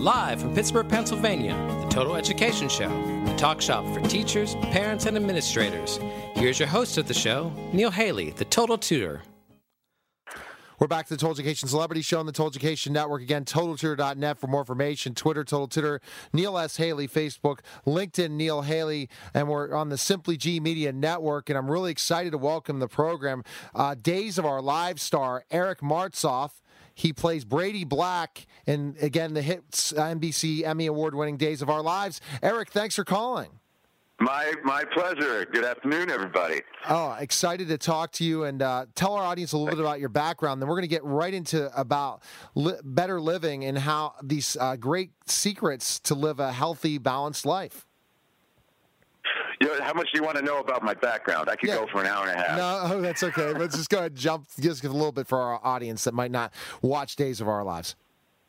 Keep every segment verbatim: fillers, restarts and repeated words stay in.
Live from Pittsburgh, Pennsylvania, the Total Education Show, the talk shop for teachers, parents, and administrators. Here's your host of the show, Neil Haley, the Total Tutor. We're back to the Total Education Celebrity Show on the Total Education Network. Again, total tutor dot net for more information. Twitter, Total Tutor, Neil S. Haley, Facebook, LinkedIn, Neil Haley, and we're on the Simply G Media Network, and I'm really excited to welcome the program. Uh, Days of Our Lives star, Eric Martsolf. He plays Brady Black in, again, the hit N B C Emmy Award-winning Days of Our Lives. Eric, thanks for calling. My my pleasure. Good afternoon, everybody. Oh, excited to talk to you and uh, tell our audience a little bit about your background. Then we're going to get right into about li- better living and how these uh, great secrets to live a healthy, balanced life. You know, how much do you want to know about my background? I could Yeah. go for an hour and a half. No, oh, that's okay. Let's just go ahead and jump just a little bit for our audience that might not watch Days of Our Lives.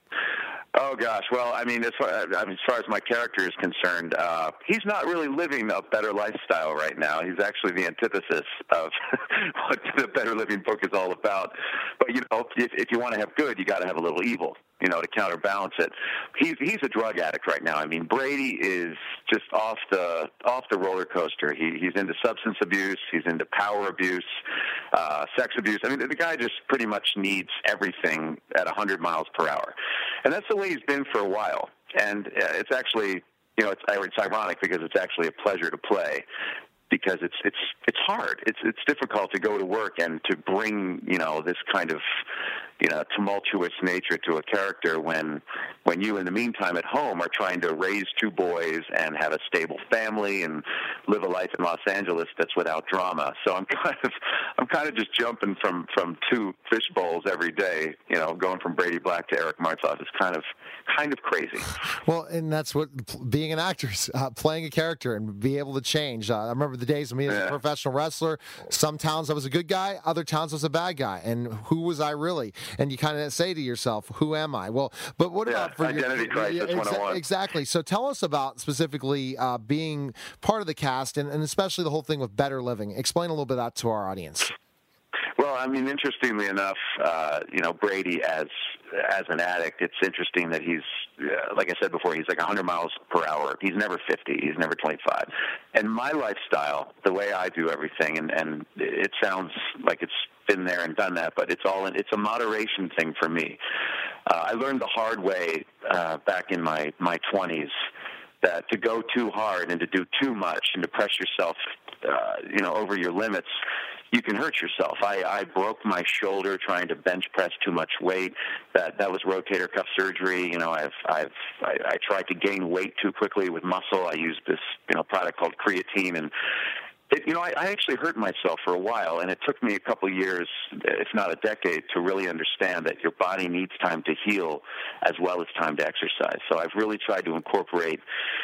Oh, gosh. Well, I mean, as far, I mean, as, far as my character is concerned, uh, he's not really living a better lifestyle right now. He's actually the antithesis of what the Better Living book is all about. But, you know, if, if you want to have good, you got to have a little evil, you know, to counterbalance it. He's he's a drug addict right now. I mean, Brady is just off the off the roller coaster. He he's into substance abuse. He's into power abuse, uh, sex abuse. I mean, the guy just pretty much needs everything at one hundred miles per hour, and that's the way he's been for a while. And uh, it's actually, you know, it's it's ironic because it's actually a pleasure to play. Because it's it's it's hard. It's it's difficult to go to work and to bring, you know, this kind of, you know, tumultuous nature to a character when when you in the meantime at home are trying to raise two boys and have a stable family and live a life in Los Angeles that's without drama. So I'm kind of I'm kind of just jumping from, from two fish bowls every day, you know, going from Brady Black to Eric Martsolf is kind of kind of crazy. Well, and that's what being an actor is, uh, playing a character and be able to change. Uh, I remember the days of me as yeah. a professional wrestler. Some towns I was a good guy, other towns I was a bad guy. And who was I really? And you kind of say to yourself, who am I? Well, but what yeah, about for identity your, crisis yeah, exa- one oh one. Exactly. So tell us about specifically uh, being part of the cast and, and especially the whole thing with Better Living. Explain a little bit of that to our audience. Well, I mean, interestingly enough, uh, you know, Brady as as an addict, it's interesting that he's, uh, like I said before, he's like one hundred miles per hour. He's never fifty. He's never twenty-five. And my lifestyle, the way I do everything, and, and it sounds like it's been there and done that, but it's all in, it's a moderation thing for me. Uh, I learned the hard way uh, back in my, my twenties that to go too hard and to do too much and to press yourself, uh, you know, over your limits, you can hurt yourself. I, I broke my shoulder trying to bench press too much weight. That that was rotator cuff surgery. You know, I've I've I, I tried to gain weight too quickly with muscle. I used this you know product called creatine, and it, you know I, I actually hurt myself for a while. And it took me a couple of years, if not a decade, to really understand that your body needs time to heal as well as time to exercise. So I've really tried to incorporate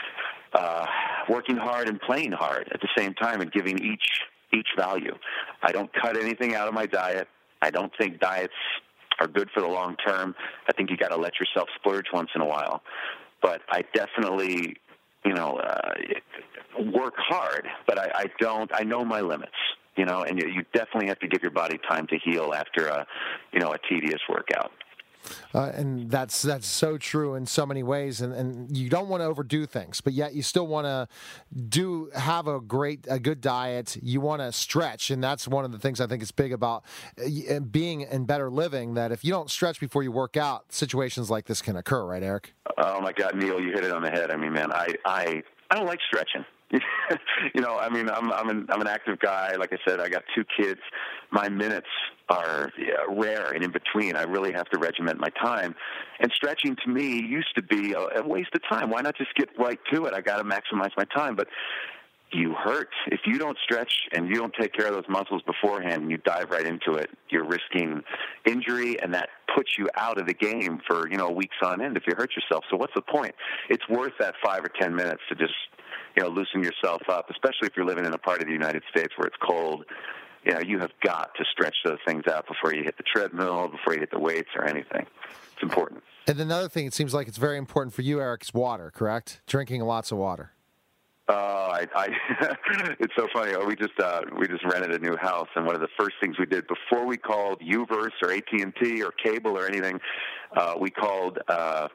uh, working hard and playing hard at the same time, and giving each. each value. I don't cut anything out of my diet. I don't think diets are good for the long term. I think you got to let yourself splurge once in a while. But I definitely, you know, uh, work hard, but I, I don't, I know my limits, you know, and you, you definitely have to give your body time to heal after a, you know, a tedious workout. Uh, and that's that's so true in so many ways, and, and you don't want to overdo things, but yet you still want to do have a great a good diet. You want to stretch, and that's one of the things I think is big about uh, being in Better Living, that if you don't stretch before you work out, situations like this can occur, right, Eric? Oh my God, Neil, you hit it on the head. I mean, man, I I, I don't like stretching. you know, I mean, I'm I'm an I'm an active guy. Like I said, I got two kids. My minutes are yeah, rare and in between. I really have to regiment my time. And stretching to me used to be a, a waste of time. Why not just get right to it? I got to maximize my time. But you hurt if you don't stretch and you don't take care of those muscles beforehand. And you dive right into it. You're risking injury, and that puts you out of the game for you know weeks on end if you hurt yourself. So what's the point? It's worth that five or ten minutes to just you know, loosen yourself up, especially if you're living in a part of the United States where it's cold. You know, you have got to stretch those things out before you hit the treadmill, before you hit the weights or anything. It's important. And another thing, it seems like it's very important for you, Eric, is water, correct? Drinking lots of water. Uh, I, I it's so funny. We just uh, we just rented a new house, and one of the first things we did before we called U-verse or A T and T or cable or anything, uh, we called uh,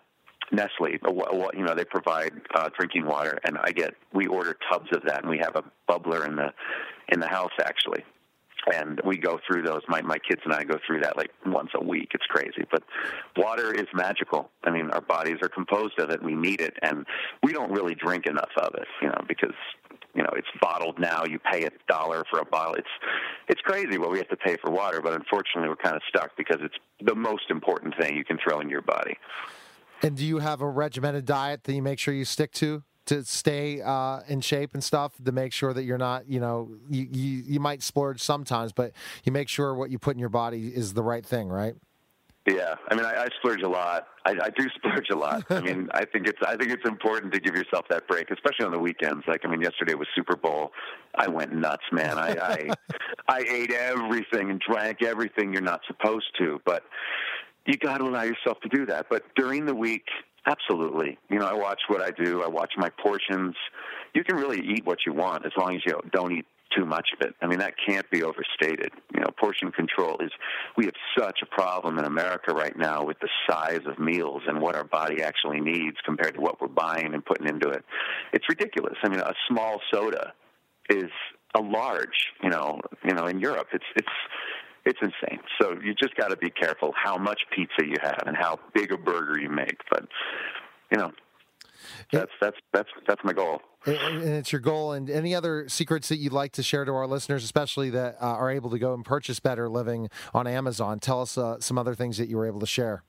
Nestle, you know, they provide uh, drinking water, and I get we order tubs of that, and we have a bubbler in the in the house actually. And we go through those. My my kids and I go through that like once a week. It's crazy, but water is magical. I mean, our bodies are composed of it. We need it, and we don't really drink enough of it, you know, because you know it's bottled now. You pay a dollar for a bottle. It's it's crazy what we have to pay for water, but unfortunately, we're kind of stuck because it's the most important thing you can throw in your body. And do you have a regimented diet that you make sure you stick to? To stay uh, in shape and stuff, to make sure that you're not, you know, you, you you might splurge sometimes, but you make sure what you put in your body is the right thing, right? Yeah, I mean, I, I splurge a lot. I, I do splurge a lot. I mean, I think it's I think it's important to give yourself that break, especially on the weekends. Like, I mean, yesterday was Super Bowl. I went nuts, man. I I, I ate everything and drank everything you're not supposed to, but you got to allow yourself to do that. But during the week, absolutely. You know, I watch what I do. I watch my portions. You can really eat what you want as long as you don't eat too much of it. I mean, that can't be overstated. You know, portion control is, we have such a problem in America right now with the size of meals and what our body actually needs compared to what we're buying and putting into it. It's ridiculous. I mean, a small soda is a large, you know, you know, in Europe. It's, it's, It's insane. So you just got to be careful how much pizza you have and how big a burger you make. But you know, that's that's that's that's my goal. And it's your goal. And any other secrets that you'd like to share to our listeners, especially that uh, are able to go and purchase Better Living on Amazon? Tell us uh, some other things that you were able to share.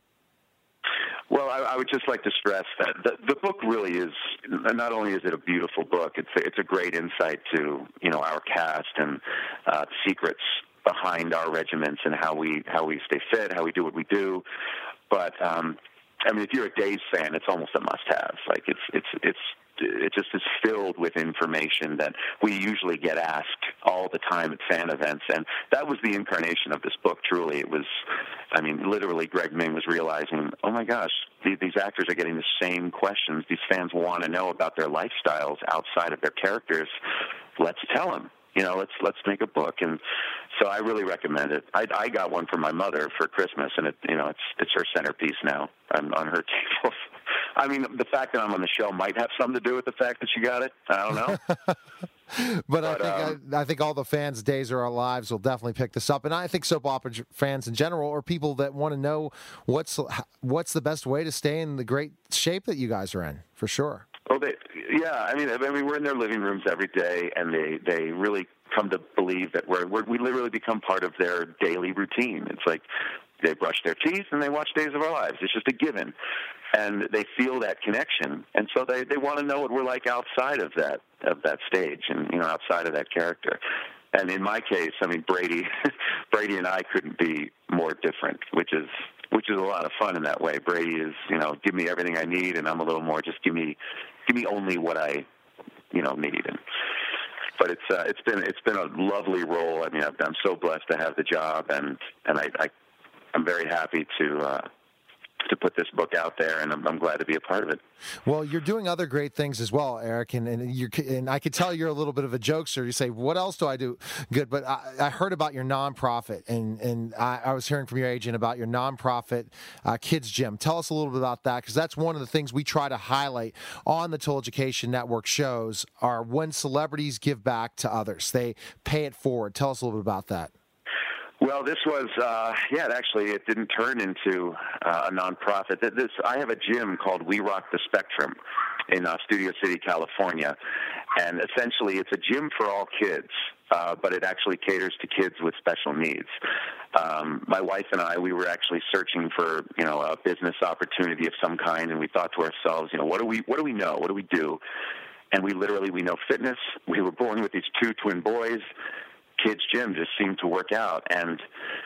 Well, I, I would just like to stress that the, the book really is, not only is it a beautiful book, it's a, it's a great insight to, you know, our cast and uh, secrets behind our regiments and how we how we stay fit, how we do what we do. But um, I mean, if you're a Days fan, it's almost a must-have. Like it's it's it's it just is filled with information that we usually get asked all the time at fan events, and that was the incarnation of this book. Truly, it was. I mean, literally, Greg Ming was realizing, oh my gosh, these, these actors are getting the same questions. These fans want to know about their lifestyles outside of their characters. Let's tell them. You know, let's let's make a book, and so I really recommend it. I, I got one for my mother for Christmas, and it you know it's it's her centerpiece now on, on her table. I mean, the fact that I'm on the show might have something to do with the fact that she got it. I don't know. but, but I think um, I, I think all the fans' Days of Our Lives will definitely pick this up, and I think soap opera fans in general, or people that want to know what's what's the best way to stay in the great shape that you guys are in, for sure. Oh, they, yeah. I mean, I mean, we're in their living rooms every day, and they, they really come to believe that we're, we're we literally become part of their daily routine. It's like they brush their teeth and they watch Days of Our Lives. It's just a given, and they feel that connection, and so they, they want to know what we're like outside of that of that stage, and you know, outside of that character. And in my case, I mean, Brady, Brady and I couldn't be more different, which is. which is a lot of fun in that way. Brady is, you know, give me everything I need, and I'm a little more just give me, give me only what I, you know, need. And but it's uh, it's been it's been a lovely role. I mean, I've, I'm so blessed to have the job, and and I, I I'm very happy to uh, to put this book out there, and I'm, I'm glad to be a part of it. Well, you're doing other great things as well, Eric, and and, you're, and I could tell you're a little bit of a jokester. You say, what else do I do good? But I, I heard about your nonprofit, and, and I, I was hearing from your agent about your nonprofit uh, kids gym. Tell us a little bit about that, because that's one of the things we try to highlight on the Total Education Network shows are when celebrities give back to others. They pay it forward. Tell us a little bit about that. Well, this was, uh, yeah, it actually, it didn't turn into uh, a nonprofit. This, I have a gym called We Rock the Spectrum in uh, Studio City, California, and essentially it's a gym for all kids, uh, but it actually caters to kids with special needs. Um, my wife and I, we were actually searching for, you know, a business opportunity of some kind, and we thought to ourselves, you know, what do we, what do we know? What do we do? And we literally, we know fitness. We were born with these two twin boys. Kids' gym just seemed to work out, and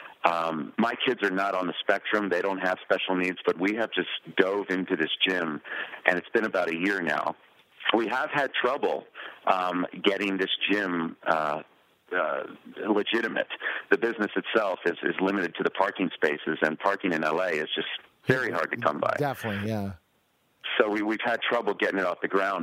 um, my kids are not on the spectrum. They don't have special needs, but we have just dove into this gym, and it's been about a year now. We have had trouble um, getting this gym uh, uh, legitimate. The business itself is, is limited to the parking spaces, and parking in L A is just very hard to come by. Definitely, yeah. So we, we've had trouble getting it off the ground, but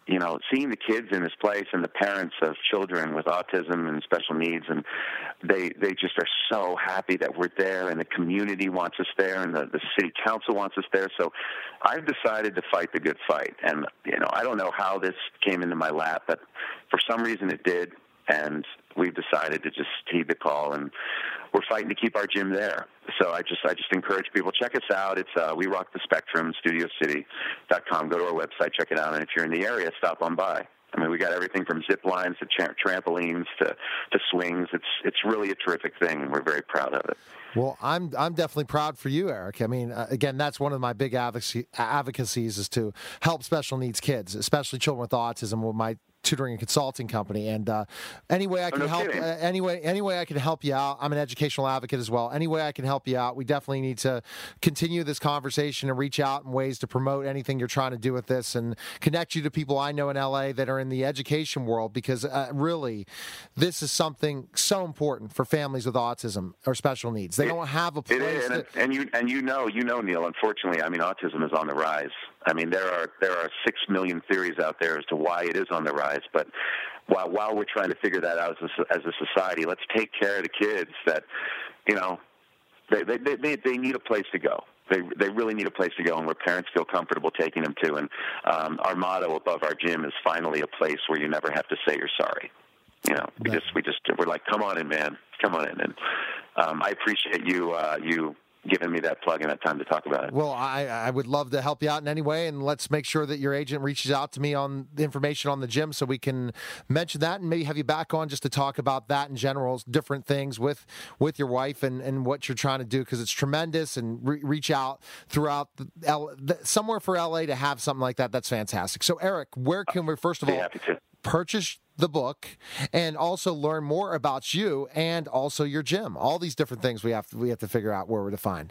you know, seeing the kids in this place and the parents of children with autism and special needs, and they they just are so happy that we're there, and the community wants us there, and the, the city council wants us there. So I've decided to fight the good fight. And, you know, I don't know how this came into my lap, but for some reason it did, and we've decided to just heed the call, and we're fighting to keep our gym there. So I just I just encourage people, check us out. It's uh, We Rock the Spectrum, studio city dot com. Go to our website, check it out, and if you're in the area, stop on by. I mean, we got everything from zip lines to tra- trampolines to, to swings. It's it's really a terrific thing, and we're very proud of it. Well, I'm I'm definitely proud for you, Eric. I mean, uh, again, that's one of my big advocacy, advocacies is to help special needs kids, especially children with autism, with my tutoring and consulting company. And uh, any way I can oh, no help, uh, any way, any way I can help you out. I'm an educational advocate as well. Any way I can help you out, we definitely need to continue this conversation and reach out in ways to promote anything you're trying to do with this and connect you to people I know in L A that are in the education world, because uh, really, this is something so important for families with autism or special needs. They it, don't have a place. It is, and, that, and you and you know, you know, Neil. Unfortunately, I mean, autism is on the rise. I mean, there are there are six million theories out there as to why it is on the rise. But while while we're trying to figure that out as a, as a society, let's take care of the kids that, you know, they they they, they need a place to go. They they really need a place to go, and where parents feel comfortable taking them to. And um, our motto above our gym is finally a place where you never have to say you're sorry. You know, we just we just we're like, come on in, man, come on in. And um, I appreciate you uh, you. giving me that plug and that time to talk about it. Well, I, I would love to help you out in any way, and let's make sure that your agent reaches out to me on the information on the gym so we can mention that and maybe have you back on just to talk about that in general, different things with with your wife and, and what you're trying to do, because it's tremendous, and re- reach out throughout the L- the, somewhere for L A to have something like that. That's fantastic. So, Eric, where can we, first of all, purchase the book and also learn more about you and also your gym? All these different things we have to, we have to figure out where we're to find.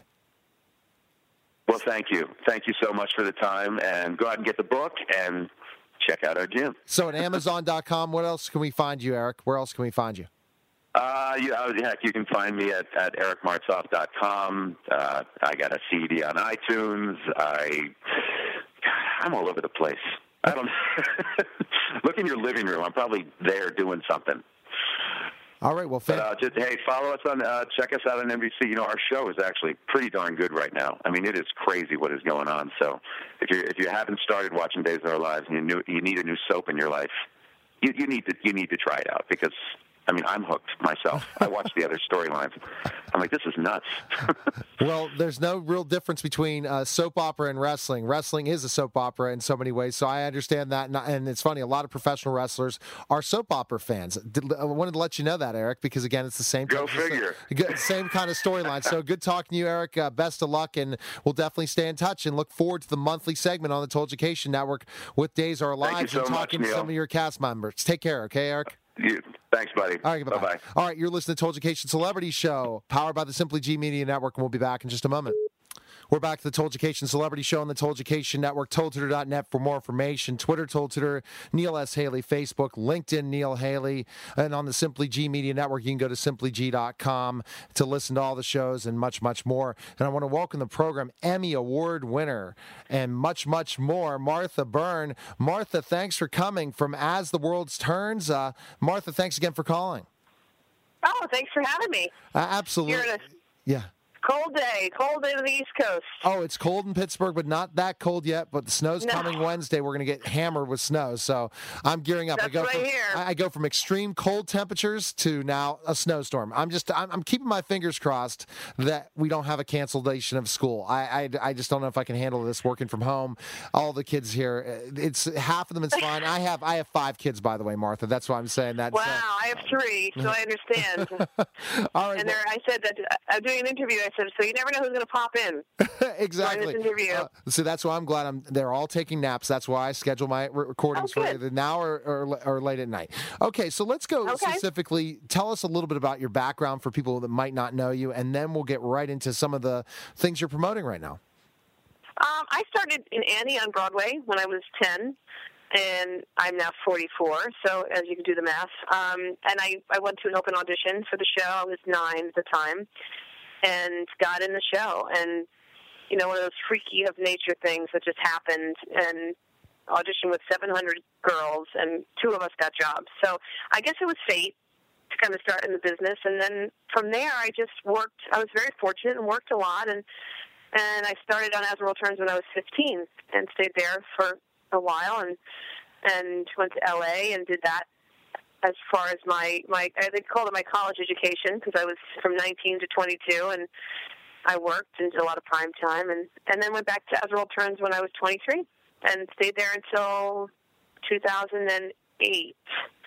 Well, thank you. Thank you so much for the time, and go out and get the book and check out our gym. So at amazon dot com, what else can we find you, Eric? Where else can we find you? Uh, you, uh, heck, you can find me at, at eric martzoff dot com. Uh, I got a C D on iTunes. I, I'm all over the place. I don't look in your living room. I'm probably there doing something. All right. Well, fan- but, uh, just hey, follow us on. Uh, check us out on N B C. You know, our show is actually pretty darn good right now. I mean, it is crazy what is going on. So, if you if you haven't started watching Days of Our Lives and you knew, you need a new soap in your life, you, you need to you need to try it out, because I mean, I'm hooked myself. I watch the other storylines. I'm like, this is nuts. Well, there's no real difference between uh, soap opera and wrestling. Wrestling is a soap opera in so many ways, so I understand that. And, and it's funny, a lot of professional wrestlers are soap opera fans. I wanted to let you know that, Eric, because, again, it's the same Go figure. Same, same kind of storyline. So good talking to you, Eric. Uh, best of luck, and we'll definitely stay in touch and look forward to the monthly segment on the Total Education Network with Days Are Alive and so talking much, to some of your cast members. Take care, okay, Eric? You, thanks, buddy. All right, bye-bye. Bye-bye. All right, you're listening to Total Education Celebrity Show, powered by the Simply G Media Network, and we'll be back in just a moment. We're back to the Total Education Celebrity Show on the Total Education Network, total tutor dot net for more information. Twitter, Total Tutor, Neil S. Haley. Facebook, LinkedIn, Neil Haley. And on the Simply G Media Network, you can go to simply g dot com to listen to all the shows and much, much more. And I want to welcome the program Emmy Award winner and much, much more, Martha Byrne. Martha, thanks for coming from As the World Turns. Uh, Martha, thanks again for calling. Oh, thanks for having me. Uh, absolutely. You're in a yeah. cold day, cold day on the East Coast. Oh, it's cold in Pittsburgh, but not that cold yet. But the snow's No. coming Wednesday. We're going to get hammered with snow. So I'm gearing up. That's I go what I from, hear. I go from extreme cold temperatures to now a snowstorm. I'm just I'm, I'm keeping my fingers crossed that we don't have a cancellation of school. I, I I just don't know if I can handle this working from home. All the kids here, it's half of them. It's fine. I have I have five kids, by the way, Martha. That's why I'm saying that. Wow, I have three, so I understand. All right. And well, there, I said that uh, I'm doing an interview. I said, so you never know who's going to pop in. Exactly. During this interview. Uh, so that's why I'm glad I'm. They're all taking naps. That's why I schedule my re- recordings Oh, for good. either now or, or or late at night. Okay, so let's go Okay. specifically. Tell us a little bit about your background for people that might not know you, and then we'll get right into some of the things you're promoting right now. Um, I started in Annie on Broadway when I was ten, and I'm now forty-four, so as you can do the math. Um, and I, I went to an open audition for the show. I was nine at the time, and got in the show. And, you know, one of those freaky of nature things that just happened. And auditioned with seven hundred girls, and two of us got jobs. So I guess it was fate to kind of start in the business. And then from there, I just worked. I was very fortunate and worked a lot. And and I started on As the World Turns when I was fifteen and stayed there for a while and and went to L A and did that as far as my, my they called it my college education because I was from nineteen to twenty-two, and I worked and did a lot of prime time, and, and then went back to As the World Turns when I was twenty-three and stayed there until two thousand eight.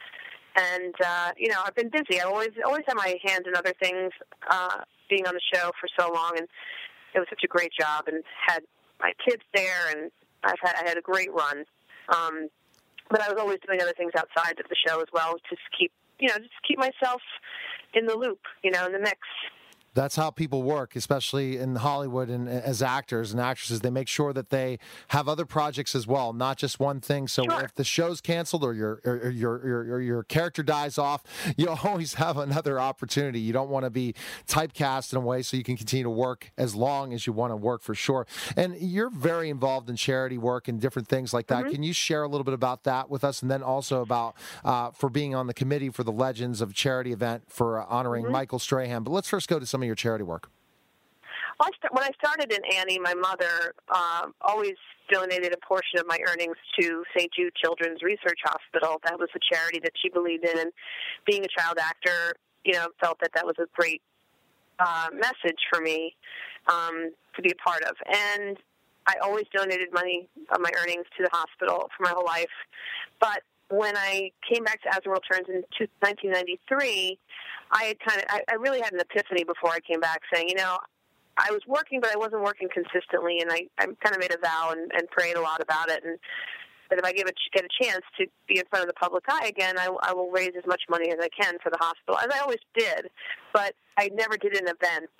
And, uh, you know, I've been busy. I always always had my hands in other things, uh, being on the show for so long, and it was such a great job, and had my kids there, and I've had, I had a great run. Um, but I was always doing other things outside of the show as well, just keep, you know, just keep myself in the loop, you know, in the mix. That's how people work, especially in Hollywood and as actors and actresses. They make sure that they have other projects as well, not just one thing. So sure. If the show's canceled or your or your, your your your character dies off, you'll always have another opportunity. You don't want to be typecast in a way so you can continue to work as long as you want to work, for sure. And you're very involved in charity work and different things like that. Mm-hmm. Can you share a little bit about that with us, and then also about uh, for being on the committee for the Legends of Charity event for uh, honoring mm-hmm. Michael Strahan? But let's first go to some of your charity work. Well, I st- when I started in Annie, my mother uh, always donated a portion of my earnings to Saint Jude Children's Research Hospital. That was a charity that she believed in, and being a child actor, you know, felt that that was a great uh, message for me um, to be a part of. And I always donated money of my earnings to the hospital for my whole life. But when I came back to As the World Turns in nineteen ninety-three, I had kind of, I, I really had an epiphany before I came back, saying, you know, I was working, but I wasn't working consistently, and I, I kind of made a vow and, and prayed a lot about it, and that if I give it, get a chance to be in front of the public eye again, I, I will raise as much money as I can for the hospital, as I always did, but I never did an event.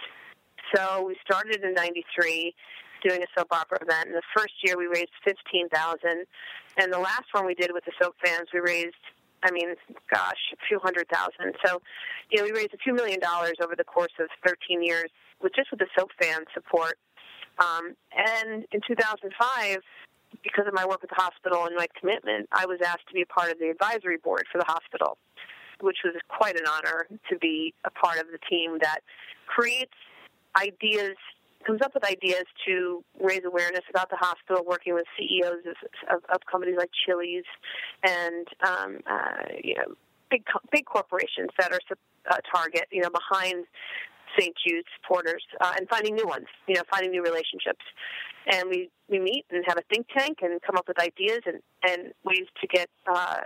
So we started in ninety-three doing a soap opera event, and the first year we raised fifteen thousand dollars, and the last one we did with the soap fans, we raised, I mean, gosh, a few hundred thousand. So, you know, we raised a few million dollars over the course of thirteen years with just with the soap fan support. Um, and in two thousand five, because of my work with the hospital and my commitment, I was asked to be a part of the advisory board for the hospital, which was quite an honor to be a part of the team that creates ideas, comes up with ideas to raise awareness about the hospital, working with C E Os of, of, of companies like Chili's and um, uh, you know, big big corporations that are a target, you know, behind Saint Jude supporters, uh, and finding new ones, you know, finding new relationships. And we, we meet and have a think tank and come up with ideas and, and ways to get uh,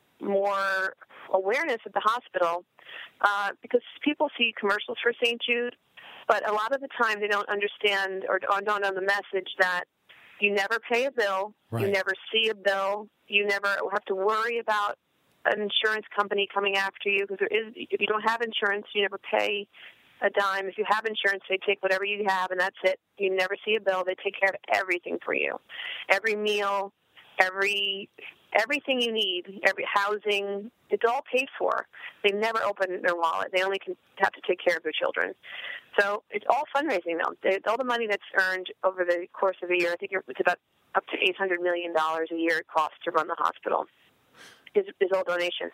more awareness at the hospital, uh, because people see commercials for Saint Jude, but a lot of the time they don't understand or, or don't know the message that you never pay a bill, right. You never see a bill, you never have to worry about an insurance company coming after you, because there is, if you don't have insurance, you never pay a dime. If you have insurance, they take whatever you have, and that's it. You never see a bill. They take care of everything for you. Every meal, every everything you need, every housing, it's all paid for. They never open their wallet. They only can have to take care of their children. So it's all fundraising, though. They, all the money that's earned over the course of a year, I think it's about up to eight hundred million dollars a year it costs to run the hospital, is, is all donation.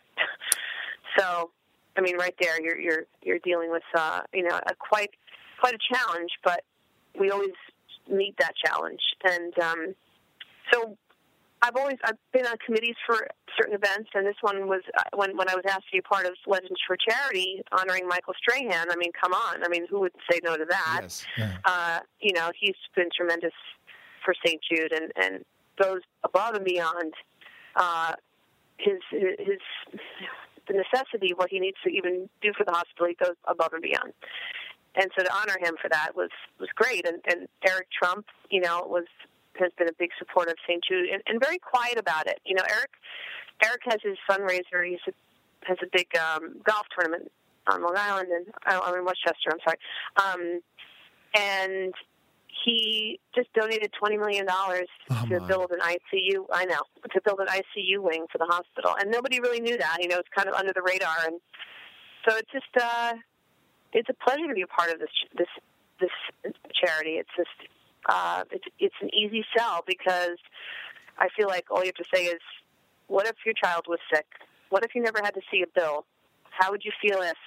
So, I mean, right there, you're you're you're dealing with uh, you know a quite quite a challenge, but we always meet that challenge. And um, so, I've always I've been on committees for certain events, and this one was uh, when when I was asked to be part of Legends for Charity, honoring Michael Strahan. I mean, come on! I mean, who would say no to that? Yes. Yeah. Uh, you know, he's been tremendous for Saint Jude, and and goes above and beyond uh, his his. the necessity of what he needs to even do for the hospital. He goes above and beyond. And so to honor him for that was, was great. And, and Eric Trump, you know, was has been a big supporter of Saint Jude and, and very quiet about it. You know, Eric Eric has his fundraiser. He has a big um, golf tournament on Long Island, and I'm in Westchester, I'm sorry. Um, and he just donated twenty million dollars oh to my. build an I C U. I know, to build an I C U wing for the hospital, and nobody really knew that. You know, it's kind of under the radar, and so it's just uh, it's a pleasure to be a part of this this this charity. It's just uh, it's it's an easy sell because I feel like all you have to say is, what if your child was sick? What if you never had to see a bill? How would you feel if?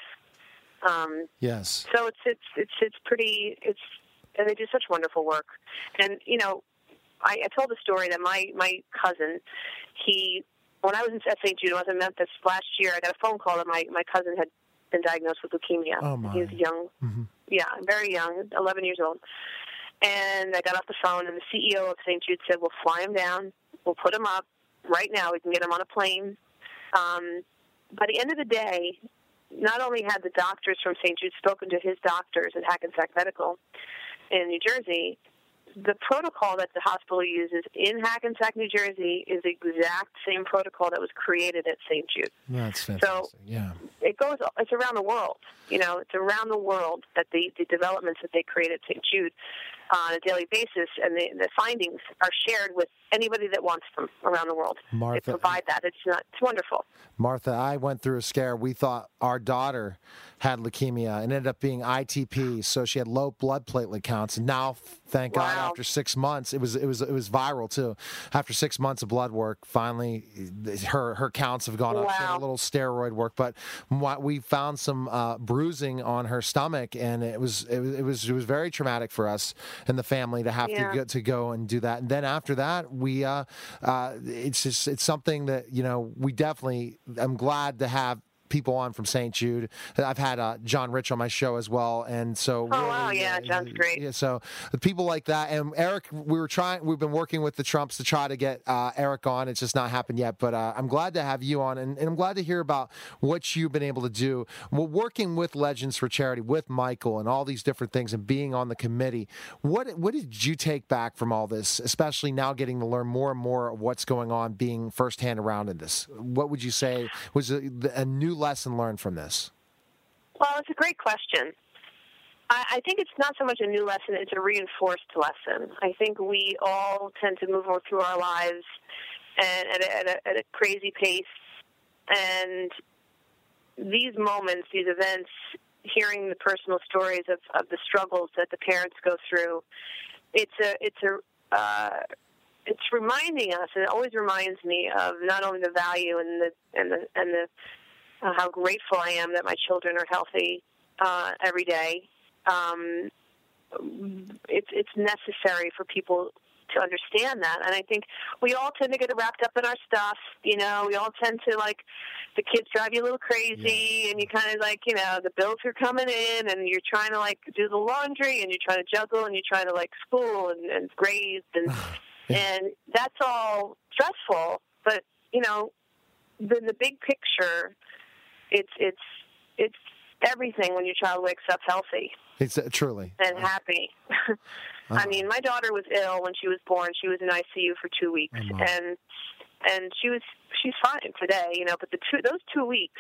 Um, yes. So it's it's it's it's pretty. It's and they do such wonderful work. And you know, I, I told the story that my my cousin, he when I was at Saint Jude, I was in Memphis last year. I got a phone call that my my cousin had been diagnosed with leukemia. Oh my. He was young, mm-hmm. yeah, very young, eleven years old. And I got off the phone, and the C E O of Saint Jude said, "We'll fly him down. We'll put him up right now. We can get him on a plane." Um, by the end of the day, not only had the doctors from Saint Jude spoken to his doctors at Hackensack Medical in New Jersey, the protocol that the hospital uses in Hackensack, New Jersey, is the exact same protocol that was created at Saint Jude. That's fantastic. So yeah. it goes. It's around the world. You know, it's around the world that the, the developments that they create at Saint Jude on a daily basis, and the, the findings are shared with anybody that wants them around the world. Martha, they provide that. It's not. It's wonderful. Martha, I went through a scare. We thought our daughter had leukemia and ended up being I T P, so she had low blood platelet counts. And now, thank Wow. God, after six months, it was it was it was viral too. After six months of blood work, finally, her her counts have gone up. Wow. She had a little steroid work, but we found some uh, bruising on her stomach, and it was it was it was, it was very traumatic for us and the family to have Yeah. to go, to go and do that. And then after that, we uh, uh, it's just it's something that you know we definitely. I'm glad to have people on from Saint Jude. I've had uh, John Rich on my show as well, and so Oh really, wow, yeah, uh, John's great. Yeah, so people like that, and Eric, we were trying. We've been working with the Trumps to try to get uh, Eric on. It's just not happened yet, but uh, I'm glad to have you on, and, and I'm glad to hear about what you've been able to do. Well, working with Legends for Charity, with Michael, and all these different things, and being on the committee. What what did you take back from all this, especially now getting to learn more and more of what's going on, being firsthand around in this? What would you say was a, a new lesson learned from this? Well, it's a great question. I, I think it's not so much a new lesson, it's a reinforced lesson. I think we all tend to move through our lives and at a, at a, at a crazy pace, and these moments, these events, hearing the personal stories of, of the struggles that the parents go through, it's a, it's a, uh, it's reminding us, and it always reminds me of not only the value and the and the and the Uh, how grateful I am that my children are healthy uh, every day. Um, it's it's necessary for people to understand that, and I think we all tend to get wrapped up in our stuff. You know, we all tend to, like, the kids drive you a little crazy, yeah. and you kind of like, you know, the bills are coming in, and you're trying to like do the laundry, and you're trying to juggle, and you're trying to like school and, and grades, and yeah. and that's all stressful. But you know, the the big picture. It's it's it's everything when your child wakes up healthy. It's uh, truly and happy. oh. I mean, my daughter was ill when she was born. She was in I C U for two weeks, oh, and and she was she's fine today, you know. But the two those two weeks,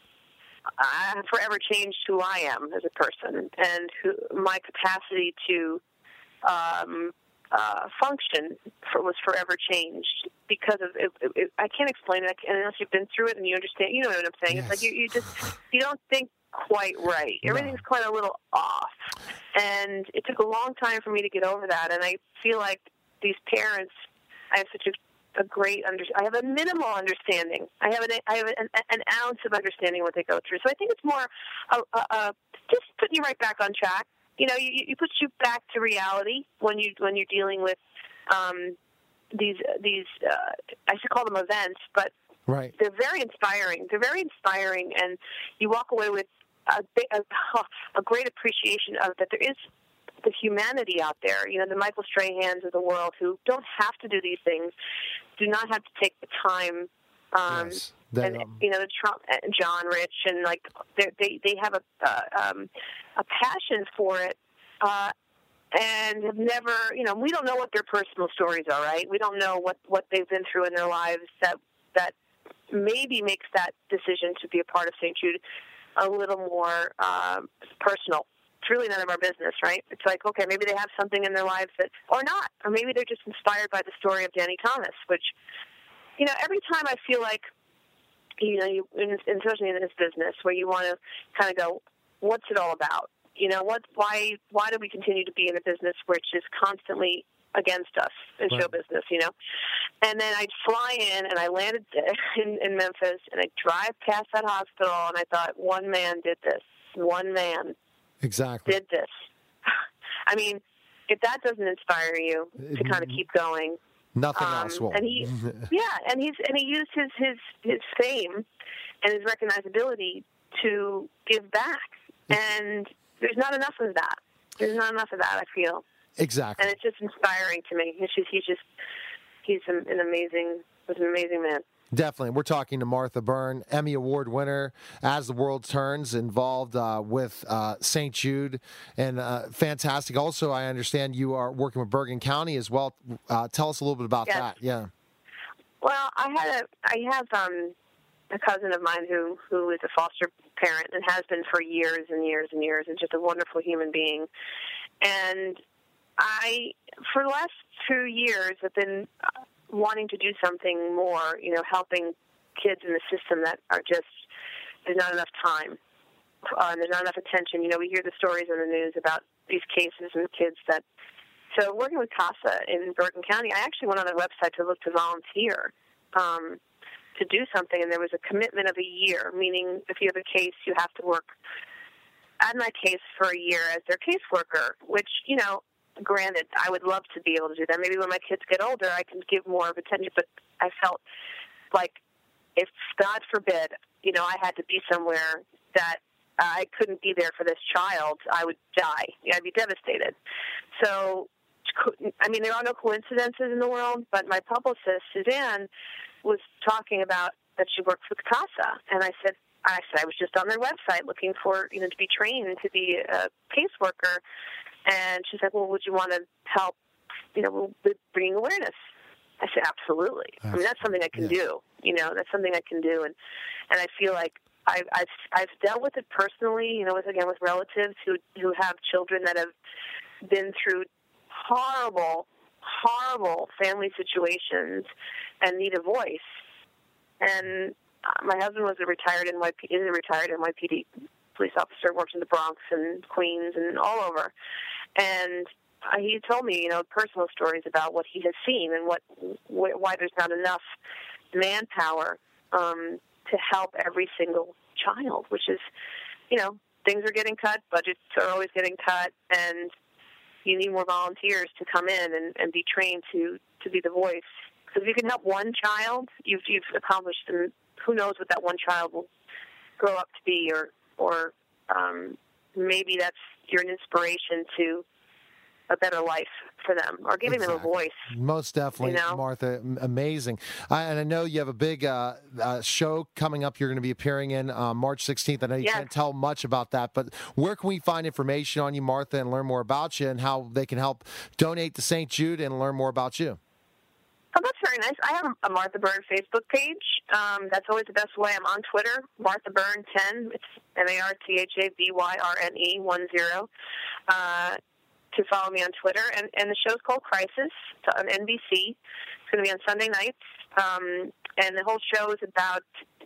I forever changed who I am as a person and who my capacity to um, uh, function for, was forever changed because of it, it, it, I can't explain it unless you've been through it and you understand. You know what I'm saying? Yes. It's like you, you just you don't think quite right. No. Everything's quite a little off, and it took a long time for me to get over that. And I feel like these parents, I have such a, a great under. I have a minimal understanding. I have an I have an, an ounce of understanding what they go through. So I think it's more a, a, a, just putting you right back on track. You know, you, you put you back to reality when you when you're dealing with um, these these uh, I should call them events, but right. they're very inspiring. They're very inspiring, and you walk away with a, a, a great appreciation of that there is the humanity out there. You know, the Michael Strahans of the world who don't have to do these things, do not have to take the time. Um, yes. That, and um, you know, the Trump and John Rich, and like they they have a uh, um, a passion for it, uh, and have never. You know, we don't know what their personal stories are. Right? We don't know what, what they've been through in their lives that that maybe makes that decision to be a part of Saint Jude a little more um, personal. It's really none of our business, right? It's like, okay, maybe they have something in their lives that, or not, or maybe they're just inspired by the story of Danny Thomas, which, you know, every time I feel like, you know, you, especially in this business, where you want to kind of go, what's it all about? You know, what? Why? Why do we continue to be in a business which is constantly against us in Right. show business, you know. And then I'd fly in, and I landed in, in Memphis, and I'd drive past that hospital, and I thought, one man did this. One man Exactly. did this. I mean, if that doesn't inspire you to kind of keep going, Nothing um, else will. and he, yeah, and he's and he used his his his fame and his recognizability to give back, and there's not enough of that. There's not enough of that, I feel, Exactly. and it's just inspiring to me. It's just he's just he's an, an amazing, was an amazing man. Definitely. We're talking to Martha Byrne, Emmy Award winner, As the World Turns, involved uh, with uh, Saint Jude, and uh, fantastic. Also, I understand you are working with Bergen County as well. Uh, tell us a little bit about Yes. that. Yeah. Well, I had a I have um, a cousin of mine who who is a foster parent and has been for years and years and years, and just a wonderful human being. And I, for the last two years, have been wanting to do something more, you know, helping kids in the system that are just, there's not enough time, uh, and there's not enough attention. You know, we hear the stories in the news about these cases and kids that, so working with CASA in Bergen County, I actually went on their website to look to volunteer um, to do something, and there was a commitment of a year, meaning if you have a case, you have to work at my case for a year as their caseworker, which, you know, granted, I would love to be able to do that. Maybe when my kids get older, I can give more of attention, but I felt like if, God forbid, you know, I had to be somewhere that I couldn't be there for this child, I would die. I'd be devastated. So, I mean, there are no coincidences in the world, but my publicist, Suzanne, was talking about that she worked with CASA, and I said, I said I was just on their website looking for, you know, to be trained to be a caseworker, and she's like, well, would you want to help, you know, with bringing awareness? I said, absolutely. I mean, that's something I can yeah. do. You know, that's something I can do, and and I feel like I've I've I've dealt with it personally. You know, with again with relatives who who have children that have been through horrible, horrible family situations and need a voice. And my husband was a retired N Y P D, is a retired N Y P D police officer, works in the Bronx and Queens and all over. And uh, he told me, you know, personal stories about what he has seen and what wh- why there's not enough manpower um, to help every single child, which is, you know, things are getting cut, budgets are always getting cut, and you need more volunteers to come in and, and be trained to, to be the voice. Because if you can help one child, you've, you've accomplished, and who knows what that one child will grow up to be, or or um, maybe that's you're an inspiration to a better life for them, or giving Exactly. them a voice. Most definitely, You know? Martha. m- Amazing. I, and I know you have a big uh, uh, show coming up you're going to be appearing in uh, March sixteenth. I know you Yes. can't tell much about that, but where can we find information on you, Martha, and learn more about you and how they can help donate to Saint Jude and learn more about you? Oh, that's very nice. I have a Martha Byrne Facebook page. Um, that's always the best way. I'm on Twitter, Martha Byrne ten. It's M A R T H A B Y R N E one zero. Uh, to follow me on Twitter. And, and the show's called Crisis. It's on N B C. It's going to be on Sunday nights. Um, and the whole show is about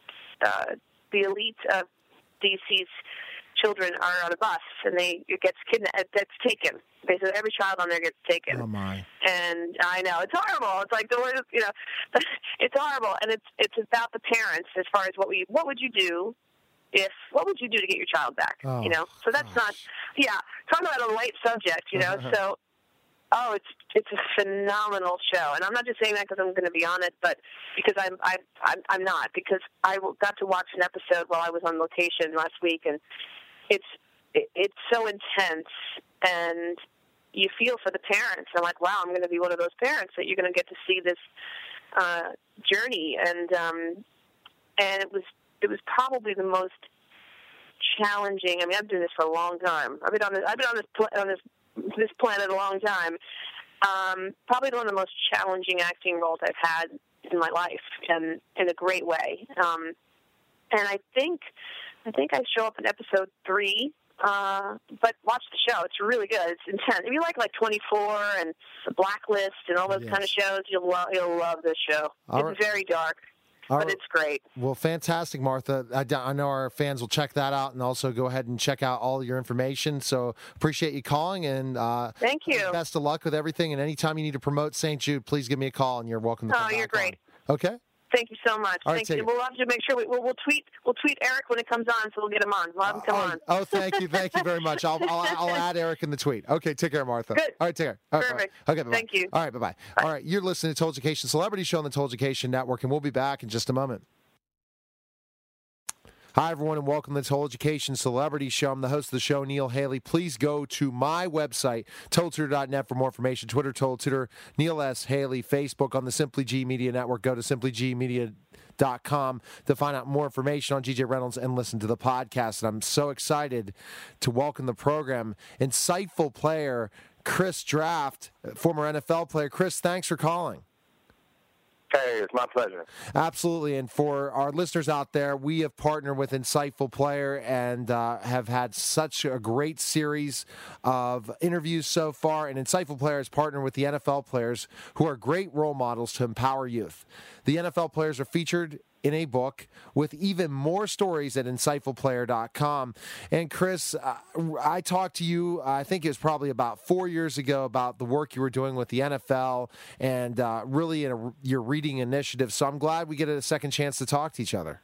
uh, the elite of D C's children are on a bus, and they it gets kidnapped. It gets taken. Basically, every child on there gets taken. Oh, my. And I know it's horrible. It's like the word, you know, it's horrible, and it's it's about the parents as far as what we what would you do if what would you do to get your child back? Oh, you know, so that's not yeah. Talking about a light subject, you know. Uh-huh. So oh, it's it's a phenomenal show, and I'm not just saying that because I'm going to be on it, but because I'm I I'm, I'm not because I got to watch an episode while I was on location last week, and it's it, it's so intense and. You feel for the parents. I'm like, wow, I'm going to be one of those parents that you're going to get to see this uh, journey, and um, and it was it was probably the most challenging. I mean, I've been doing this for a long time. I've been on this I've been on this pl- on this this planet a long time. Um, probably one of the most challenging acting roles I've had in my life, and in a great way. Um, and I think I think I show up in episode three. Uh, but watch the show. It's really good. It's intense. If you like like twenty-four and The Blacklist and all those Yes. kind of shows, you'll love you'll love this show. All it's right. very dark. All but right. it's great. Well, fantastic, Martha. I, I know our fans will check that out and also go ahead and check out all your information. So appreciate you calling, and uh, Thank you. best of luck with everything. And anytime you need to promote Saint Jude, please give me a call, and you're welcome to come Oh, you're back great. on. Okay? Thank you so much. All right, Thank take you. it. We'll have to make sure we, we'll, we'll tweet we'll tweet Eric when it comes on, so we'll get him on. We'll have him come oh, on. oh, thank you, thank you very much. I'll, I'll I'll add Eric in the tweet. Okay, take care, Martha. Good. All right, take care. All right, Perfect. bye-bye. Okay, bye-bye. Thank you. All right, bye bye. All right, you're listening to Told Education Celebrity Show on the Told Education Network, and we'll be back in just a moment. Hi, everyone, and welcome to the Told Education Celebrity Show. I'm the host of the show, Neil Haley. Please go to my website, told tutor dot net, for more information. Twitter, Told Tutor, Neil S. Haley. Facebook on the Simply G Media Network. Go to simply g media dot com to find out more information on G J Reynolds and listen to the podcast. And I'm so excited to welcome the program insightful player Chris Draft, former N F L player. Chris, thanks for calling. Hey, it's my pleasure. Absolutely. And for our listeners out there, we have partnered with Insightful Player and uh, have had such a great series of interviews so far. And Insightful Player has partnered with the N F L players who are great role models to empower youth. The N F L players are featured in a book with even more stories at insightful player dot com. And Chris, uh, I talked to you, I think it was probably about four years ago, about the work you were doing with the N F L and uh, really in a, your reading initiative. So I'm glad we get a second chance to talk to each other.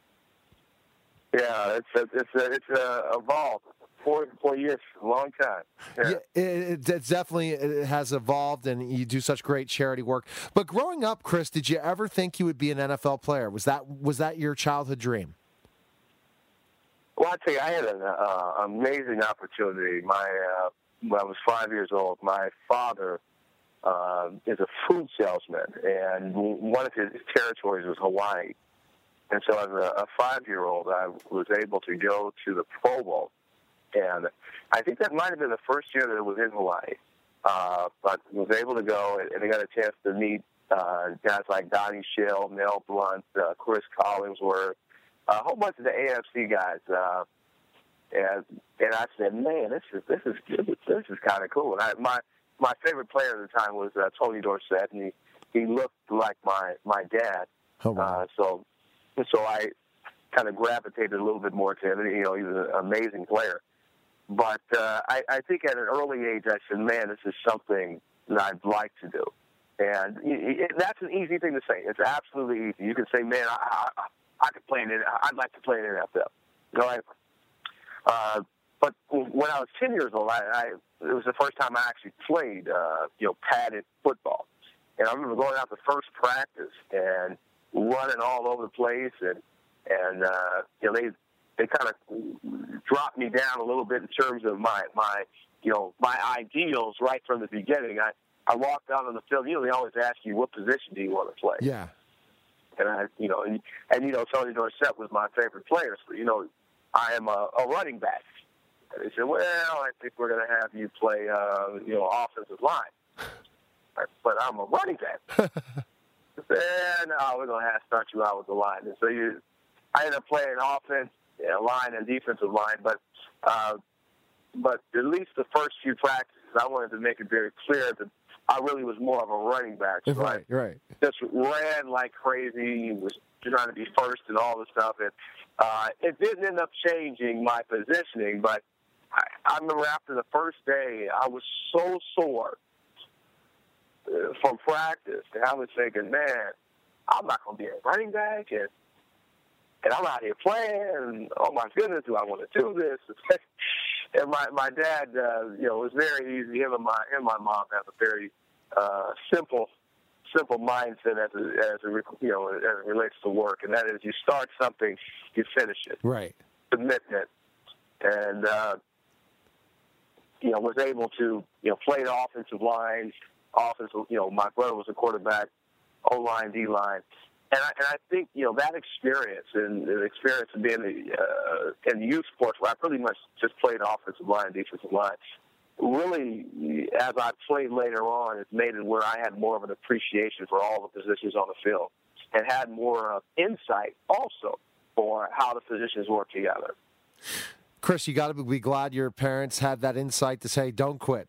Yeah, it's a, it's a, it's a evolved. Four, four years, a long time. Yeah, yeah it, it definitely it has evolved, and you do such great charity work. But growing up, Chris, did you ever think you would be an N F L player? Was that was that your childhood dream? Well, I tell you, I had an uh, amazing opportunity. My uh, when I was five years old, my father uh, is a food salesman, and one of his territories was Hawaii. And so, as a, a five-year-old, I was able to go to the Pro Bowl. And I think that might have been the first year that it was in Hawaii. Uh, but was able to go, and I got a chance to meet uh, guys like Donnie Shell, Mel Blount, uh, Chris Collinsworth, a whole bunch of the A F C guys. Uh, and and I said, man, this is this is this is kind of cool. And I, my my favorite player at the time was uh, Tony Dorsett, and he, he looked like my my dad. Oh, wow. uh, so so I kind of gravitated a little bit more to him. And, you know, he was an amazing player. But uh, I, I think at an early age, I said, man, this is something that I'd like to do. And it, it, that's an easy thing to say. It's absolutely easy. You can say, man, I, I, I could play in it. I'd like to play in the N F L. You know, uh, but when I was ten years old, I, I, it was the first time I actually played, uh, you know, padded football. And I remember going out to first practice and running all over the place. And, and uh, you know, they they kind of dropped me down a little bit in terms of my, my you know, my ideals right from the beginning. I, I walked out on the field. You know, they always ask you, what position do you want to play? Yeah. And, I, you know, and, and, you know, Tony Dorsett was my favorite player. So, you know, I am a, a running back. And they said, well, I think we're going to have you play, uh, you know, offensive line. But I'm a running back. And no, we're going to have to start you out with the line. And so you, I ended up playing offense, you know, line and defensive line. But, uh, but at least the first few practices, I wanted to make it very clear that I really was more of a running back. So right, I right. just ran like crazy, was trying to be first and all this stuff. And uh, it didn't end up changing my positioning, but I, I remember after the first day, I was so sore uh, from practice, and I was thinking, man, I'm not going to be a running back, and and I'm out here playing, and oh my goodness, do I want to do this? And my my dad, uh, you know, it was very easy. Him and my him and my mom have a very uh, simple simple mindset as a, as a, you know as it relates to work, and that is you start something, you finish it. Right. Commitment, and uh, you know was able to you know play the offensive line, offensive. You know, my brother was a quarterback, O line, D line. And I, and I think, you know, that experience and the experience of being uh, in youth sports where I pretty much just played offensive line, defensive line, really, as I played later on, it made it where I had more of an appreciation for all the positions on the field and had more uh, insight also for how the positions work together. Chris, you got to be glad your parents had that insight to say, don't quit.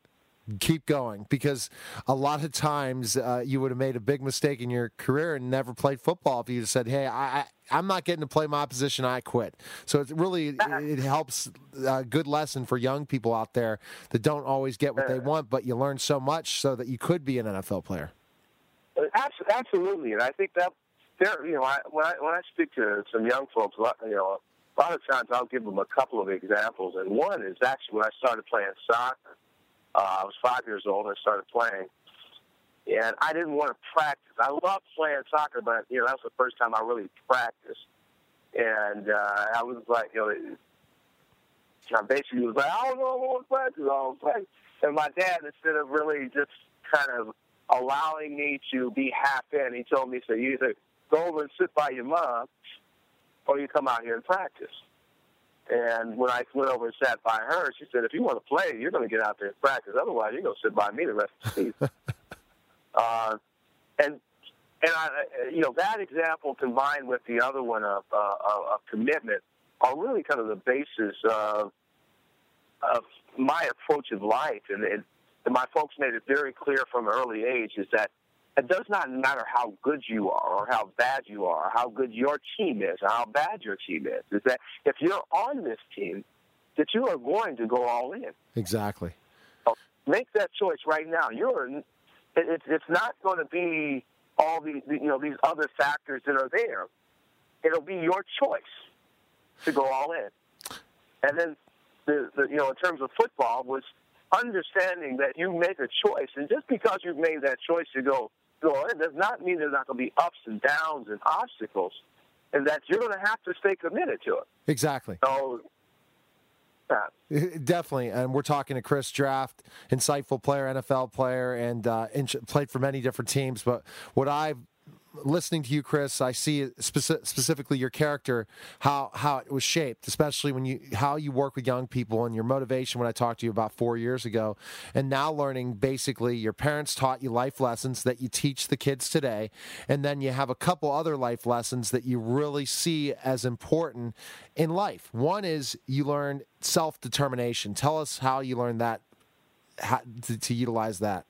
keep going, because a lot of times uh, you would have made a big mistake in your career and never played football if you just said, hey, I, I, I'm not getting to play my position, I quit. So it really it helps, a good lesson for young people out there that don't always get what they want, but you learn so much so that you could be an N F L player. Absolutely, and I think that there, you know, I, when I when I speak to some young folks, you know, a lot of times I'll give them a couple of examples, and one is actually when I started playing soccer. Uh, I was five years old and I started playing, and I didn't want to practice. I loved playing soccer, but you know that was the first time I really practiced, and uh, I was like, you know, I basically was like, I don't know, I want to practice, I don't practice. And my dad, instead of really just kind of allowing me to be half in, he told me, so you either go over and sit by your mom, or you come out here and practice. And when I went over and sat by her, she said, if you want to play, you're going to get out there and practice. Otherwise, you're going to sit by me the rest of the season. uh, and, and I, you know, that example combined with the other one of, uh, of commitment are really kind of the basis of, of my approach of life. And, and, and my folks made it very clear from an early age is that it does not matter how good you are or how bad you are, or how good your team is or how bad your team is. Is that if you're on this team, that you are going to go all in. Exactly. So make that choice right now. You're. It, it's it's not going to be all these you know these other factors that are there. It'll be your choice to go all in. And then the, the you know in terms of football was understanding that you make a choice, and just because you've made that choice to go. So it does not mean there's not going to be ups and downs and obstacles, and that you're going to have to stay committed to it. Exactly. So, yeah. Definitely. And we're talking to Chris Draft, insightful player, N F L player, and uh, played for many different teams. But what I've listening to you, Chris, I see speci- specifically your character, how how it was shaped, especially when you how you work with young people and your motivation when I talked to you about four years ago, and now learning basically your parents taught you life lessons that you teach the kids today, and then you have a couple other life lessons that you really see as important in life. One is you learn self-determination. Tell us how you learned that, how, to, to utilize that.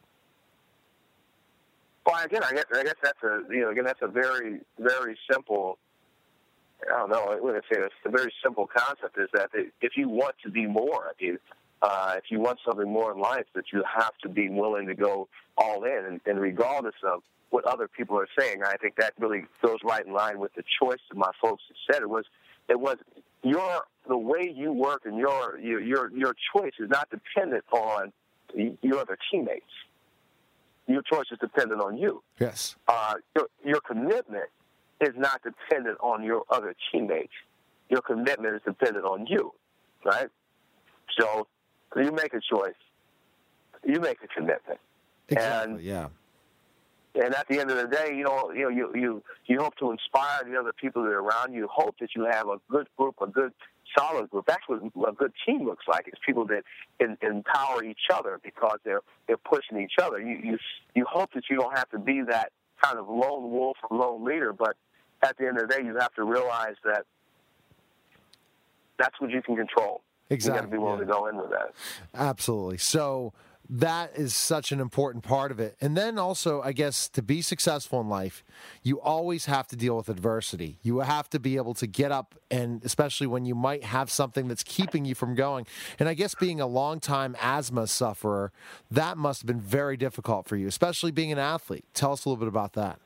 Well, again, I guess I guess that's a you know again that's a very very simple. I don't know. I wouldn't say it's a very simple concept. Is that if you want to be more, if you uh, if you want something more in life, that you have to be willing to go all in, and, and regardless of what other people are saying. I think that really goes right in line with the choice that my folks have said. It was it was your the way you work and your your your, your choice is not dependent on your other teammates. Your choice is dependent on you. Yes. Uh, your, your commitment is not dependent on your other teammates. Your commitment is dependent on you, right? So you make a choice. You make a commitment. Exactly. And, yeah. And at the end of the day, you know, you know, you you you hope to inspire the other people that are around you. Hope that you have a good group, a good solid group. That's what a good team looks like. It's people that in, empower each other because they're they're pushing each other. You you you hope that you don't have to be that kind of lone wolf or lone leader, but at the end of the day, you have to realize that that's what you can control. Exactly. You got to be willing yeah. to go in with that. Absolutely. So that is such an important part of it. And then also, I guess, to be successful in life, you always have to deal with adversity. You have to be able to get up, and especially when you might have something that's keeping you from going. And I guess being a longtime asthma sufferer, that must have been very difficult for you, especially being an athlete. Tell us a little bit about that.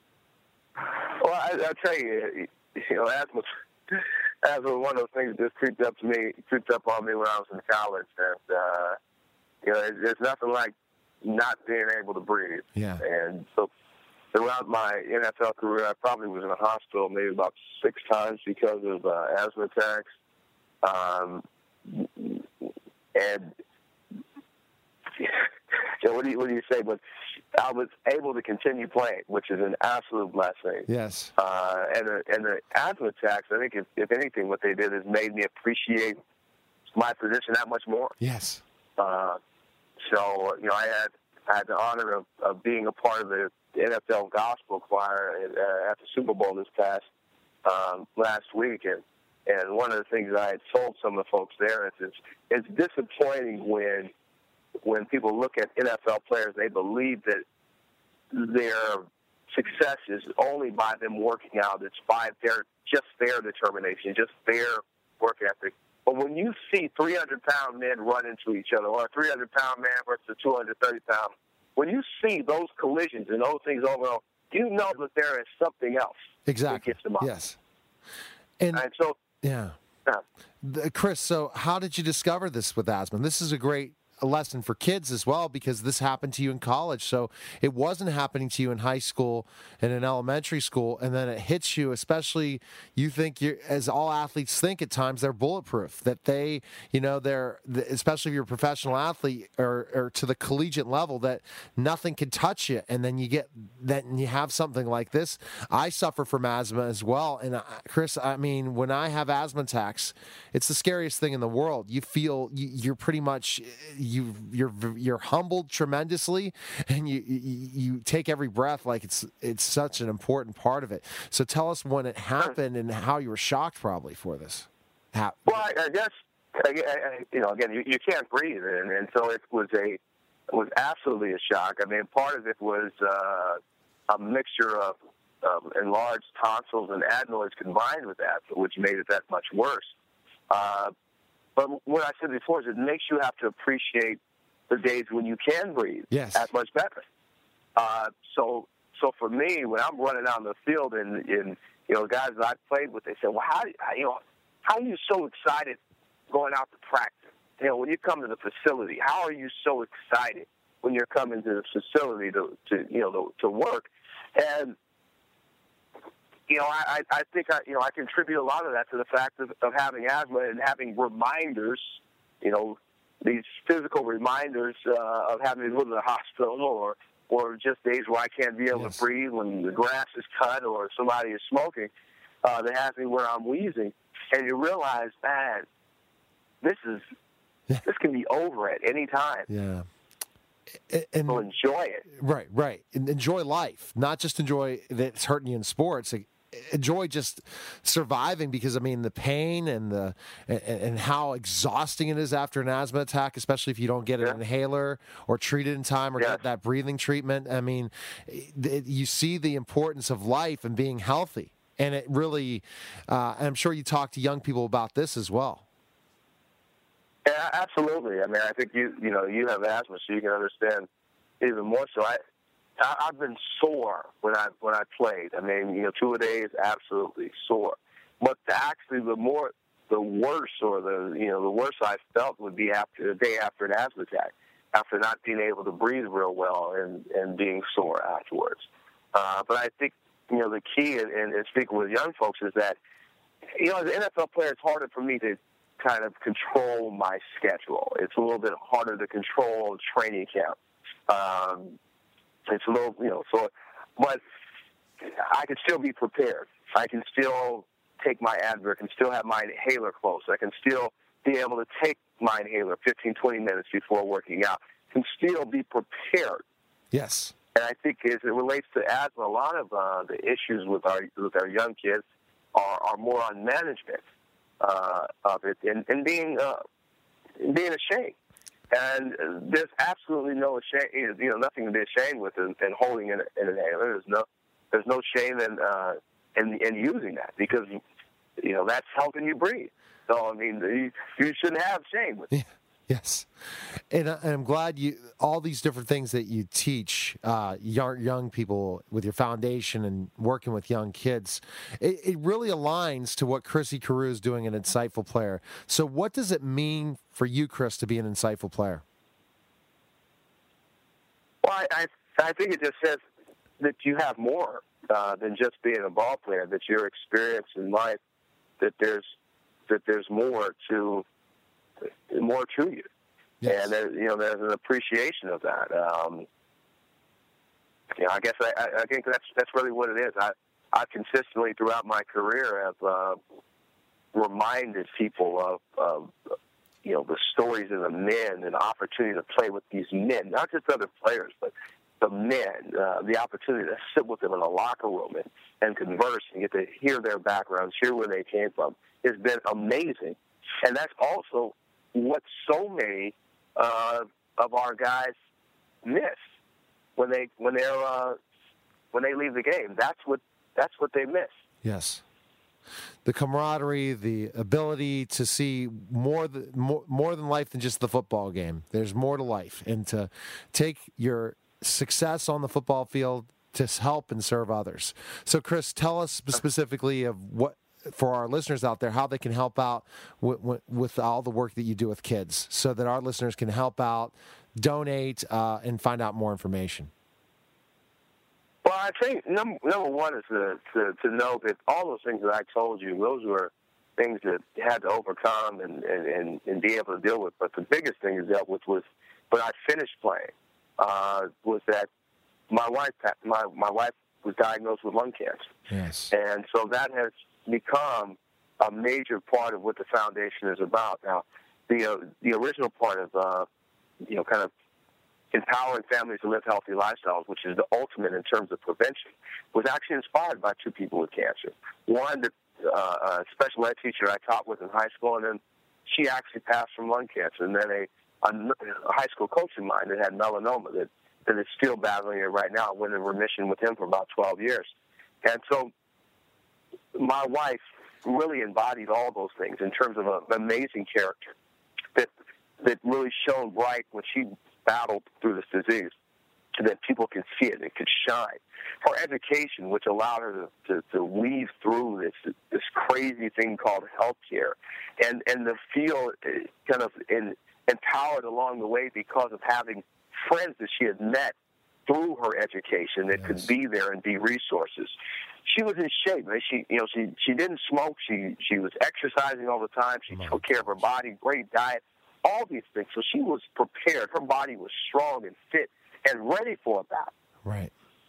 Well, I, I'll tell you, you know, asthma, asthma was one of those things that just creeped up to me, creeped up on me when I was in college. And, uh, you know, there's nothing like not being able to breathe. Yeah. And so throughout my N F L career, I probably was in a hospital maybe about six times because of uh, asthma attacks. Um, and, you know, what do you, what do you say? But I was able to continue playing, which is an absolute blessing. Yes. Uh, and, the, and the asthma attacks, I think, if, if anything, what they did is made me appreciate my position that much more. Yes. Uh, so, you know, I had I had the honor of, of being a part of the N F L gospel choir at, uh, at the Super Bowl this past um, last week, and and one of the things I had told some of the folks there is it's, it's disappointing when when people look at N F L players, they believe that their success is only by them working out. It's by their just their determination, just their work ethic. But when you see three hundred pound men run into each other, or a three hundred pound man versus a two hundred thirty pound, when you see those collisions and those things overall, you know that there is something else exactly. that gets them up. Yes. And, and so, yeah. yeah. Chris, so how did you discover this with asthma? This is a great a lesson for kids as well, because this happened to you in college. So it wasn't happening to you in high school and in elementary school, and then it hits you, especially you think you're, as all athletes think at times, they're bulletproof, that they, you know, they're, especially if you're a professional athlete or, or to the collegiate level, that nothing can touch you. And then you get that and you have something like this. I suffer from asthma as well. And I, Chris, I mean, when I have asthma attacks, it's the scariest thing in the world. You feel you, you're pretty much, you you're you're humbled tremendously, and you, you you take every breath like it's it's such an important part of it. So tell us when it happened and how you were shocked probably for this. How, well, I, I guess I, I, you know again you, you can't breathe, and, and so it was a it was absolutely a shock. I mean, part of it was uh, a mixture of um, enlarged tonsils and adenoids combined with that, which made it that much worse. Uh, But what I said before is it makes you have to appreciate the days when you can breathe yes. that much better. Uh, so, so for me, when I'm running out in the field and, and you know, guys that I played with, they said, "Well, how you know, how are you so excited going out to practice? You know, when you come to the facility, how are you so excited when you're coming to the facility to, to you know, to, to work?" And You know, I, I think I, you know, I contribute a lot of that to the fact of, of having asthma and having reminders, you know, these physical reminders uh, of having to go to the hospital, or or just days where I can't be able yes. to breathe when the grass is cut or somebody is smoking. Uh, that has me where I'm wheezing, and you realize, man, this is this can be over at any time. Yeah. And, so enjoy it. Right, right. And enjoy life, not just enjoy that it's hurting you in sports. Enjoy just surviving, because I mean the pain and the and, and how exhausting it is after an asthma attack, especially if you don't get an yeah. inhaler or treat it in time or yeah. get that breathing treatment. I mean, it, you see the importance of life and being healthy, and it really. Uh, I'm sure you talk to young people about this as well. Yeah, absolutely. I mean, I think you you know you have asthma, so you can understand even more so. I. I've been sore when I when I played. I mean, you know, two a days, absolutely sore. But the, actually, the more, the worse, or the you know, the worse I felt would be after the day after an asthma attack, after not being able to breathe real well and, and being sore afterwards. Uh, but I think you know the key in, in speaking with young folks is that you know, as an N F L player, it's harder for me to kind of control my schedule. It's a little bit harder to control training camp. Um, It's a little, you know, so, but I can still be prepared. I can still take my Advil. I can still have my inhaler close. I can still be able to take my inhaler fifteen, twenty minutes before working out. I can still be prepared. Yes. And I think as it relates to asthma, a lot of uh, the issues with our with our young kids are, are more on management uh, of it and, and being uh, being ashamed. And there's absolutely no shame, you know, nothing to be ashamed with in, in holding an, an inhaler. There's no, there's no shame in, uh, in in using that, because you know that's helping you breathe. So I mean, you, you shouldn't have shame with it. Yeah. Yes, and, and I'm glad you all these different things that you teach uh, young young people with your foundation and working with young kids. It, it really aligns to what Chrissy Carew is doing, an insightful player. So, what does it mean for you, Chris, to be an insightful player? Well, I I, I think it just says that you have more uh, than just being a ball player. That your experience in life, that there's that there's more to. more to you. Yes. And there, you know, there's an appreciation of that. Um, you know, I guess I, I think that's that's really what it is. I I consistently throughout my career have uh, reminded people of, of you know the stories of the men and the opportunity to play with these men, not just other players, but the men. Uh, the opportunity to sit with them in a locker room and, and converse and get to hear their backgrounds, hear where they came from. It's been amazing, and that's also what so many uh, of our guys miss when they when they're uh, when they leave the game. That's what that's what they miss. Yes. The camaraderie, the ability to see more, the, more more than life than just the football game. There's more to life, and to take your success on the football field to help and serve others. So, Chris, tell us specifically of what, for our listeners out there, how they can help out with, with, with all the work that you do with kids, so that our listeners can help out, donate, uh, and find out more information. Well, I think number, number one is to, to, to know that all those things that I told you, those were things that you had to overcome and, and, and, and be able to deal with. But the biggest thing you dealt with was, when I finished playing, uh, was that my wife my, my wife was diagnosed with lung cancer. Yes. And so that has become a major part of what the foundation is about. Now, the uh, the original part of, uh, you know, kind of empowering families to live healthy lifestyles, which is the ultimate in terms of prevention, was actually inspired by two people with cancer. One, the, uh, a special ed teacher I taught with in high school, and then she actually passed from lung cancer. And then a, a, a high school coach of mine that had melanoma that, that is still battling it right now, went in remission with him for about twelve years. And so my wife really embodied all those things in terms of an amazing character that that really shone bright when she battled through this disease, so that people could see it, it could shine. Her education, which allowed her to, to, to weave through this this crazy thing called healthcare, and and to feel kind of in, empowered along the way because of having friends that she had met through her education that yes. could be there and be resources. She was in shape. She, you know, she she didn't smoke. She she was exercising all the time. She My took care of her body, great diet, all these things. So she was prepared. Her body was strong and fit and ready for a battle. Right.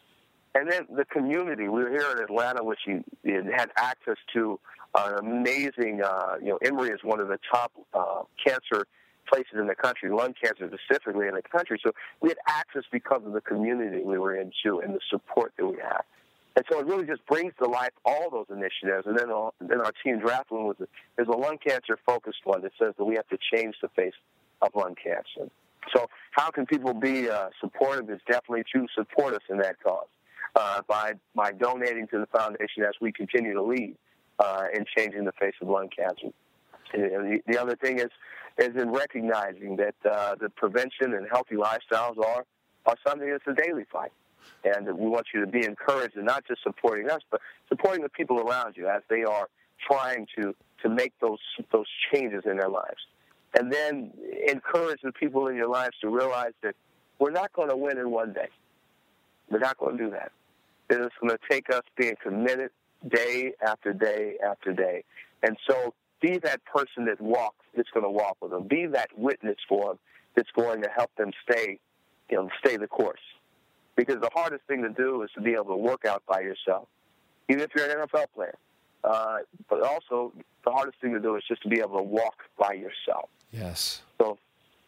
And then the community. We were here in Atlanta, which she had access to an amazing. Uh, you know, Emory is one of the top uh, cancer places in the country, lung cancer specifically in the country. So we had access because of the community we were into and the support that we had. And so it really just brings to life all those initiatives. And then, uh, then our team draft one was a, there's a lung cancer focused one that says that we have to change the face of lung cancer. So how can people be uh, supportive? Is definitely to support us in that cause uh, by by donating to the foundation as we continue to lead uh, in changing the face of lung cancer. And the, the other thing is is in recognizing that uh, the prevention and healthy lifestyles are are something that's a daily fight. And we want you to be encouraged in not just supporting us, but supporting the people around you as they are trying to, to make those those changes in their lives. And then encourage the people in your lives to realize that we're not going to win in one day. We're not going to do that. It's going to take us being committed day after day after day. And so be that person that walks, that's going to walk with them. Be that witness for them that's going to help them stay, you know, stay the course. Because the hardest thing to do is to be able to work out by yourself, even if you're an N F L player. Uh, but also, the hardest thing to do is just to be able to walk by yourself. Yes. So,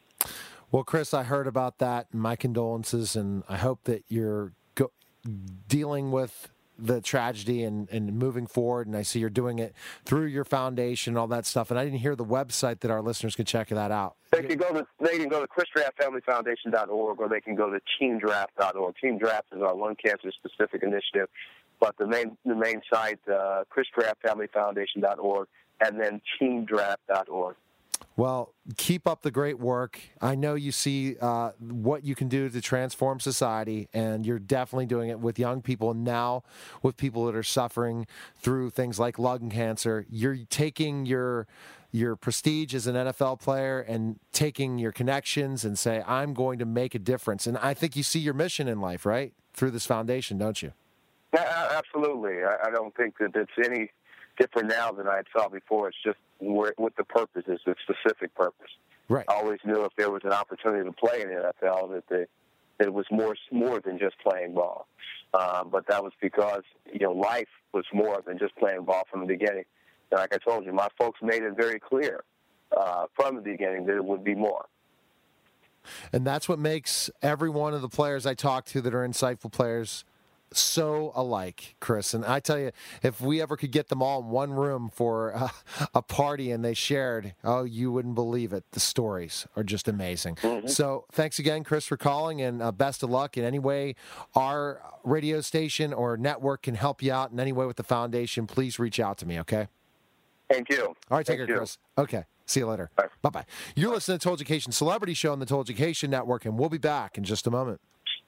well, Chris, I heard about that. My condolences, and I hope that you're go- dealing with the tragedy and, and moving forward, and I see you're doing it through your foundation, all that stuff. And I didn't hear the website that our listeners can check that out. They can go to they can go to Chris Draft Family Foundation dot org, or they can go to Team Draft dot org. Team Draft is our lung cancer specific initiative, but the main the main site, uh, Chris Draft Family Foundation dot org, and then Team Draft dot org. Well, keep up the great work. I know you see uh, what you can do to transform society, and you're definitely doing it with young people, and now with people that are suffering through things like lung cancer. You're taking your your prestige as an N F L player and taking your connections and say, I'm going to make a difference. And I think you see your mission in life, right, through this foundation, don't you? Yeah, absolutely. I, I don't think that it's any different now than I saw before. It's just where, what the purpose is, the specific purpose. Right. I always knew if there was an opportunity to play in the N F L that, the, that it was more more than just playing ball. Uh, but that was because, you know, life was more than just playing ball from the beginning. And like I told you, my folks made it very clear uh, from the beginning that it would be more. And that's what makes every one of the players I talk to that are insightful players so alike, Chris. And I tell you, if we ever could get them all in one room for uh, a party and they shared, oh, you wouldn't believe it. The stories are just amazing. Mm-hmm. So thanks again, Chris, for calling, and uh, best of luck in any way our radio station or network can help you out in any way with the foundation. Please reach out to me, okay? Thank you. All right, take Thank care, you. Chris. Okay. See you later. Bye. Bye-bye. You're listening to Total Education Celebrity Show on the Total Education Network, and we'll be back in just a moment.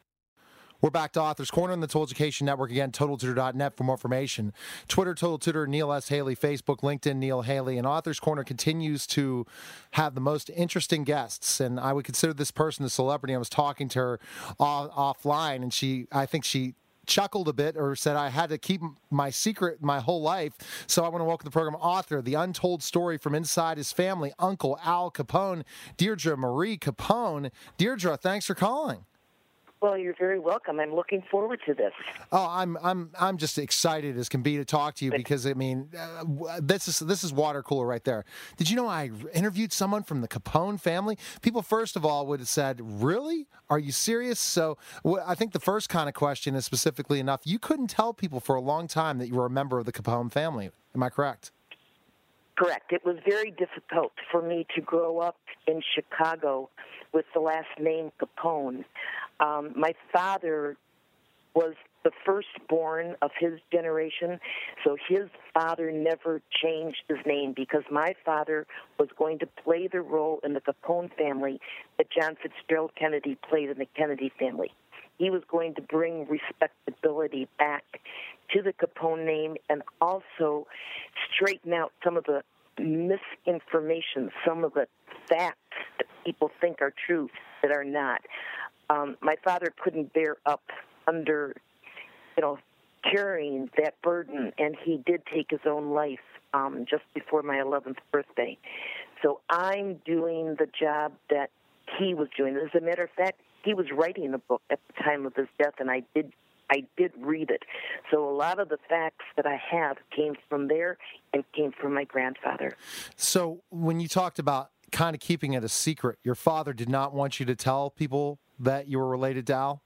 We're back to Authors Corner on the Total Education Network. Again, total tutor dot net for more information. Twitter, Total Tutor, Neil S. Haley. Facebook, LinkedIn, Neil Haley. And Authors Corner continues to have the most interesting guests. And I would consider this person a celebrity. I was talking to her off- offline, and she, I think she chuckled a bit or said I had to keep my secret my whole life. So I want to welcome the program author, the untold story from inside his family, Uncle Al Capone, Deirdre Marie Capone. Deirdre, thanks for calling. Well, you're very welcome. I'm looking forward to this. Oh, I'm I'm I'm just excited as can be to talk to you because I mean, uh, this is this is water cooler right there. Did you know I interviewed someone from the Capone family? People first of all would have said, "Really? Are you serious?" So well, I think the first kind of question is specifically enough. You couldn't tell people for a long time that you were a member of the Capone family. Am I correct? Correct. It was very difficult for me to grow up in Chicago with the last name Capone. Um, my father was the firstborn of his generation, so his father never changed his name because my father was going to play the role in the Capone family that John Fitzgerald Kennedy played in the Kennedy family. He was going to bring respectability back to the Capone name and also straighten out some of the misinformation, some of the facts that people think are true that are not. Um, my father couldn't bear up under, you know, carrying that burden, and he did take his own life um, just before my eleventh birthday. So I'm doing the job that he was doing. As a matter of fact, he was writing the book at the time of his death, and I did I did read it. So a lot of the facts that I have came from there and came from my grandfather. So when you talked about kind of keeping it a secret, your father did not want you to tell people that you were related to Al?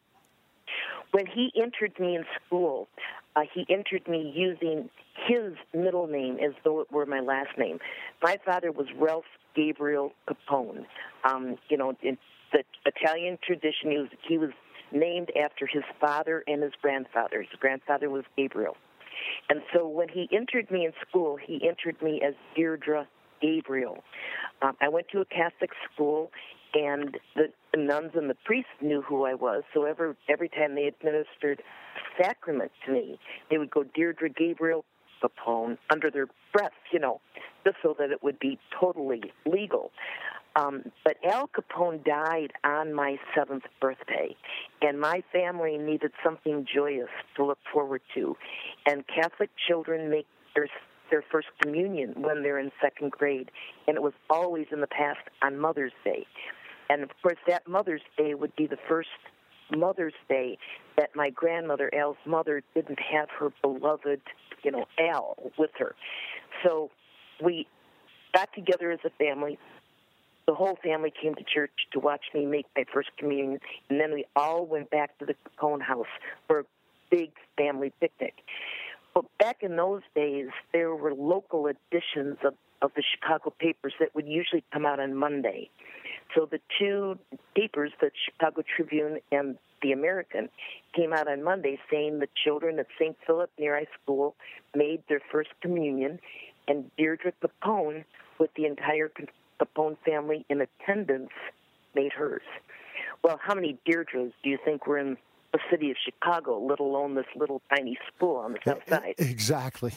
When he entered me in school, uh, he entered me using his middle name as though it were my last name. My father was Ralph Gabriel Capone. Um, you know, in the Italian tradition, he was, he was named after his father and his grandfather. His grandfather was Gabriel. And so when he entered me in school, he entered me as Deirdre Gabriel. Um, I went to a Catholic school, and the, the nuns and the priests knew who I was, so every, every time they administered sacrament to me, they would go Deirdre Gabriel Capone under their breath, you know, just so that it would be totally legal. Um, but Al Capone died on my seventh birthday, and my family needed something joyous to look forward to. And Catholic children make their their first communion when they're in second grade, and it was always in the past on Mother's Day. And, of course, that Mother's Day would be the first Mother's Day that my grandmother, Al's mother, didn't have her beloved, you know, Al with her. So we got together as a family. The whole family came to church to watch me make my first communion, and then we all went back to the Capone house for a big family picnic. But back in those days, there were local editions of, of the Chicago papers that would usually come out on Monday. So the two papers, the Chicago Tribune and the American, came out on Monday saying the children at Saint Philip Neri School made their first communion, and Deirdre Capone, with the entire Capone family in attendance, made hers. Well, how many Deirdres do you think were in the city of Chicago, let alone this little tiny school on the south side? Exactly.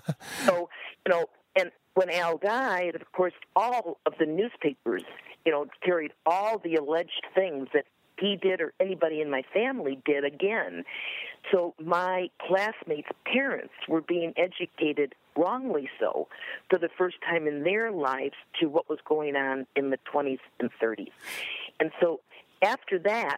So, you know, and when Al died, of course, all of the newspapers, you know, carried all the alleged things that he did or anybody in my family did again. So my classmates' parents were being educated, wrongly so, for the first time in their lives to what was going on in the twenties and thirties. And so after that,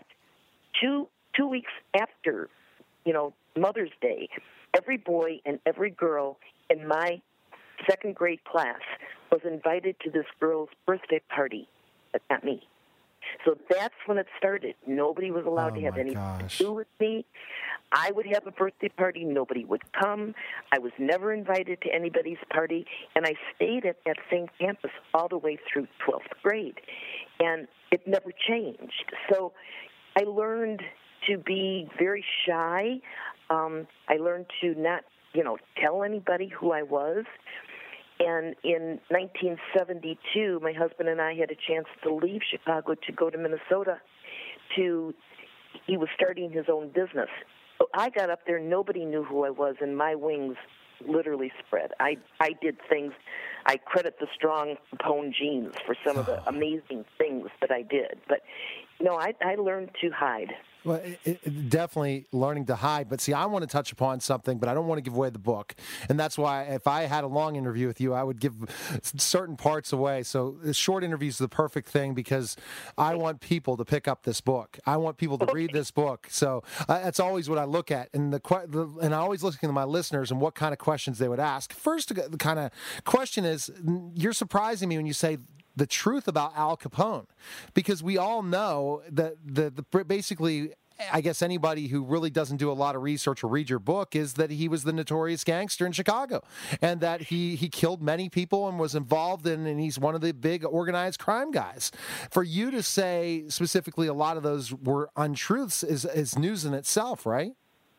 two two weeks after, you know, Mother's Day, every boy and every girl in my second grade class was invited to this girl's birthday party, but not me. So that's when it started. Nobody was allowed Oh, to have my anything gosh. to do with me. I would have a birthday party. Nobody would come. I was never invited to anybody's party. And I stayed at that same campus all the way through twelfth grade. And it never changed. So I learned to be very shy. Um, I learned to not, you know, tell anybody who I was. And in nineteen seventy-two, my husband and I had a chance to leave Chicago to go to Minnesota. To he was starting his own business. So I got up there, nobody knew who I was, and my wings literally spread. I, I did things. I credit the strong Capone genes for some of the amazing things that I did. But, no, I, I learned to hide. Well, it, it, definitely learning to hide. But see, I want to touch upon something, but I don't want to give away the book. And that's why if I had a long interview with you, I would give certain parts away. So the short interviews is the perfect thing because I want people to pick up this book. I want people to read this book. So uh, that's always what I look at. And the, the and I always listen to my listeners and what kind of questions they would ask. First, the kind of question is, you're surprising me when you say the truth about Al Capone, because we all know that the, the basically, I guess anybody who really doesn't do a lot of research or read your book is that he was the notorious gangster in Chicago and that he, he killed many people and was involved in, and he's one of the big organized crime guys. For you to say specifically a lot of those were untruths is, is news in itself, right?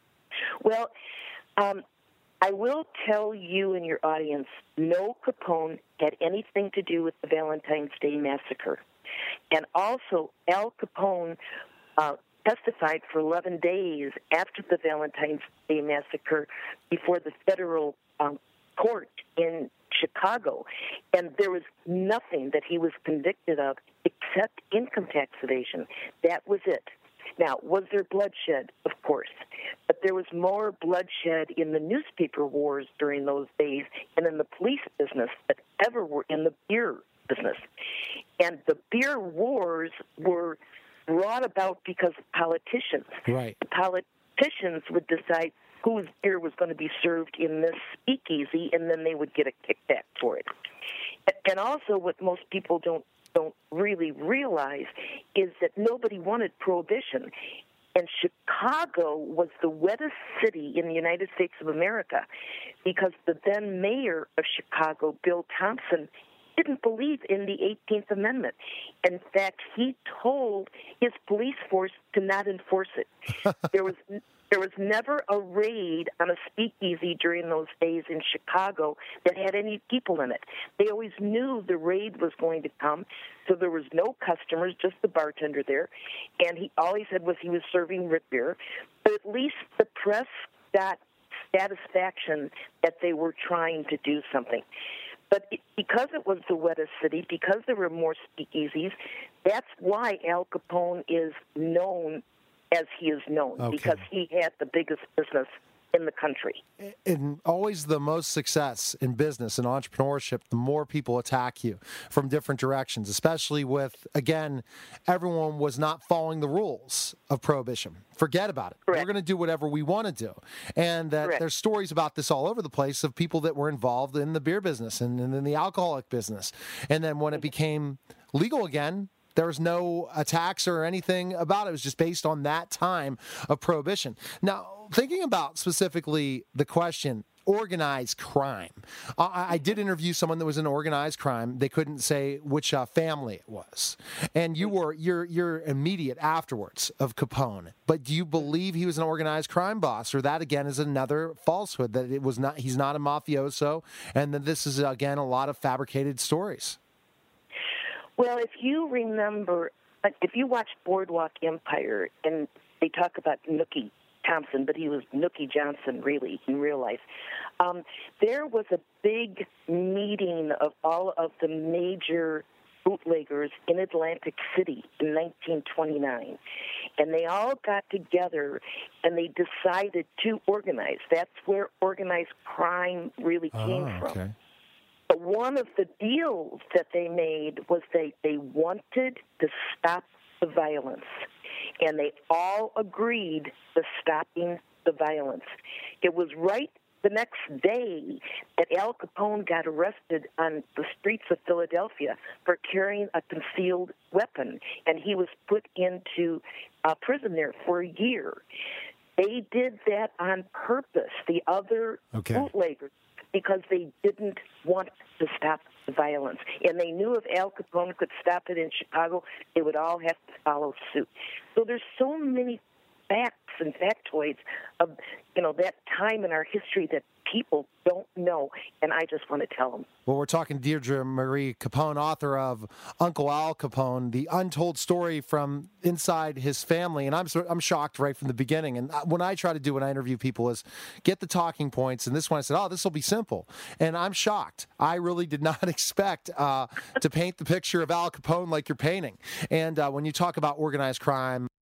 Well, um, I will tell you and your audience, no Capone had anything to do with the Valentine's Day massacre. And also, Al Capone uh, testified for eleven days after the Valentine's Day massacre before the federal um, court in Chicago. And there was nothing that he was convicted of except income tax evasion. That was it. Now, was there bloodshed? Of course. But there was more bloodshed in the newspaper wars during those days and in the police business than ever were in the beer business. And the beer wars were brought about because of politicians. Right. The politicians would decide whose beer was going to be served in this speakeasy, and then they would get a kickback for it. And also what most people don't don't really realize is that nobody wanted prohibition. And Chicago was the wettest city in the United States of America because the then mayor of Chicago, Bill Thompson, didn't believe in the eighteenth Amendment. In fact, he told his police force to not enforce it. There was there was never a raid on a speakeasy during those days in Chicago that had any people in it. They always knew the raid was going to come, so there was no customers, just the bartender there. And he all he said was he was serving root beer. But at least the press got satisfaction that they were trying to do something. But it, because it was the wettest city, because there were more speakeasies, that's why Al Capone is known as he is known, Okay. because he had the biggest business in the country. And always the most success in business and entrepreneurship, the more people attack you from different directions, especially with, again, everyone was not following the rules of prohibition. Forget about it. Correct. We're going to do whatever we want to do. And that Correct. there's stories about this all over the place of people that were involved in the beer business and, and in the alcoholic business. And then when it became legal again, there was no attacks or anything about it. It was just based on that time of prohibition. Now, thinking about specifically the question, organized crime. I, I did interview someone that was in organized crime. They couldn't say which uh, family it was. And you were you're you're immediate afterwards of Capone. But do you believe he was an organized crime boss, or that again is another falsehood that it was not? He's not a mafioso, and that this is again a lot of fabricated stories. Well, if you remember, if you watch Boardwalk Empire, and they talk about Nookie Thompson, but he was Nookie Johnson, really, in real life, um, there was a big meeting of all of the major bootleggers in Atlantic City in nineteen twenty-nine. And they all got together, and they decided to organize. That's where organized crime really came oh, from. Okay. But one of the deals that they made was they, they wanted to stop the violence. And they all agreed to stopping the violence. It was right the next day that Al Capone got arrested on the streets of Philadelphia for carrying a concealed weapon, and he was put into uh, prison there for a year. They did that on purpose, the other okay. bootleggers, because they didn't want to stop the violence. And they knew if Al Capone could stop it in Chicago, they would all have to follow suit. So there's so many facts and factoids of, you know, that time in our history that people don't know, and I just want to tell them. Well, we're talking Deirdre Marie Capone, author of Uncle Al Capone, the untold story from inside his family. And I'm I'm shocked right from the beginning. And when I try to do when I interview people is get the talking points. And this one I said, oh, this will be simple. And I'm shocked. I really did not expect uh, to paint the picture of Al Capone like you're painting. And uh, when you talk about organized crime,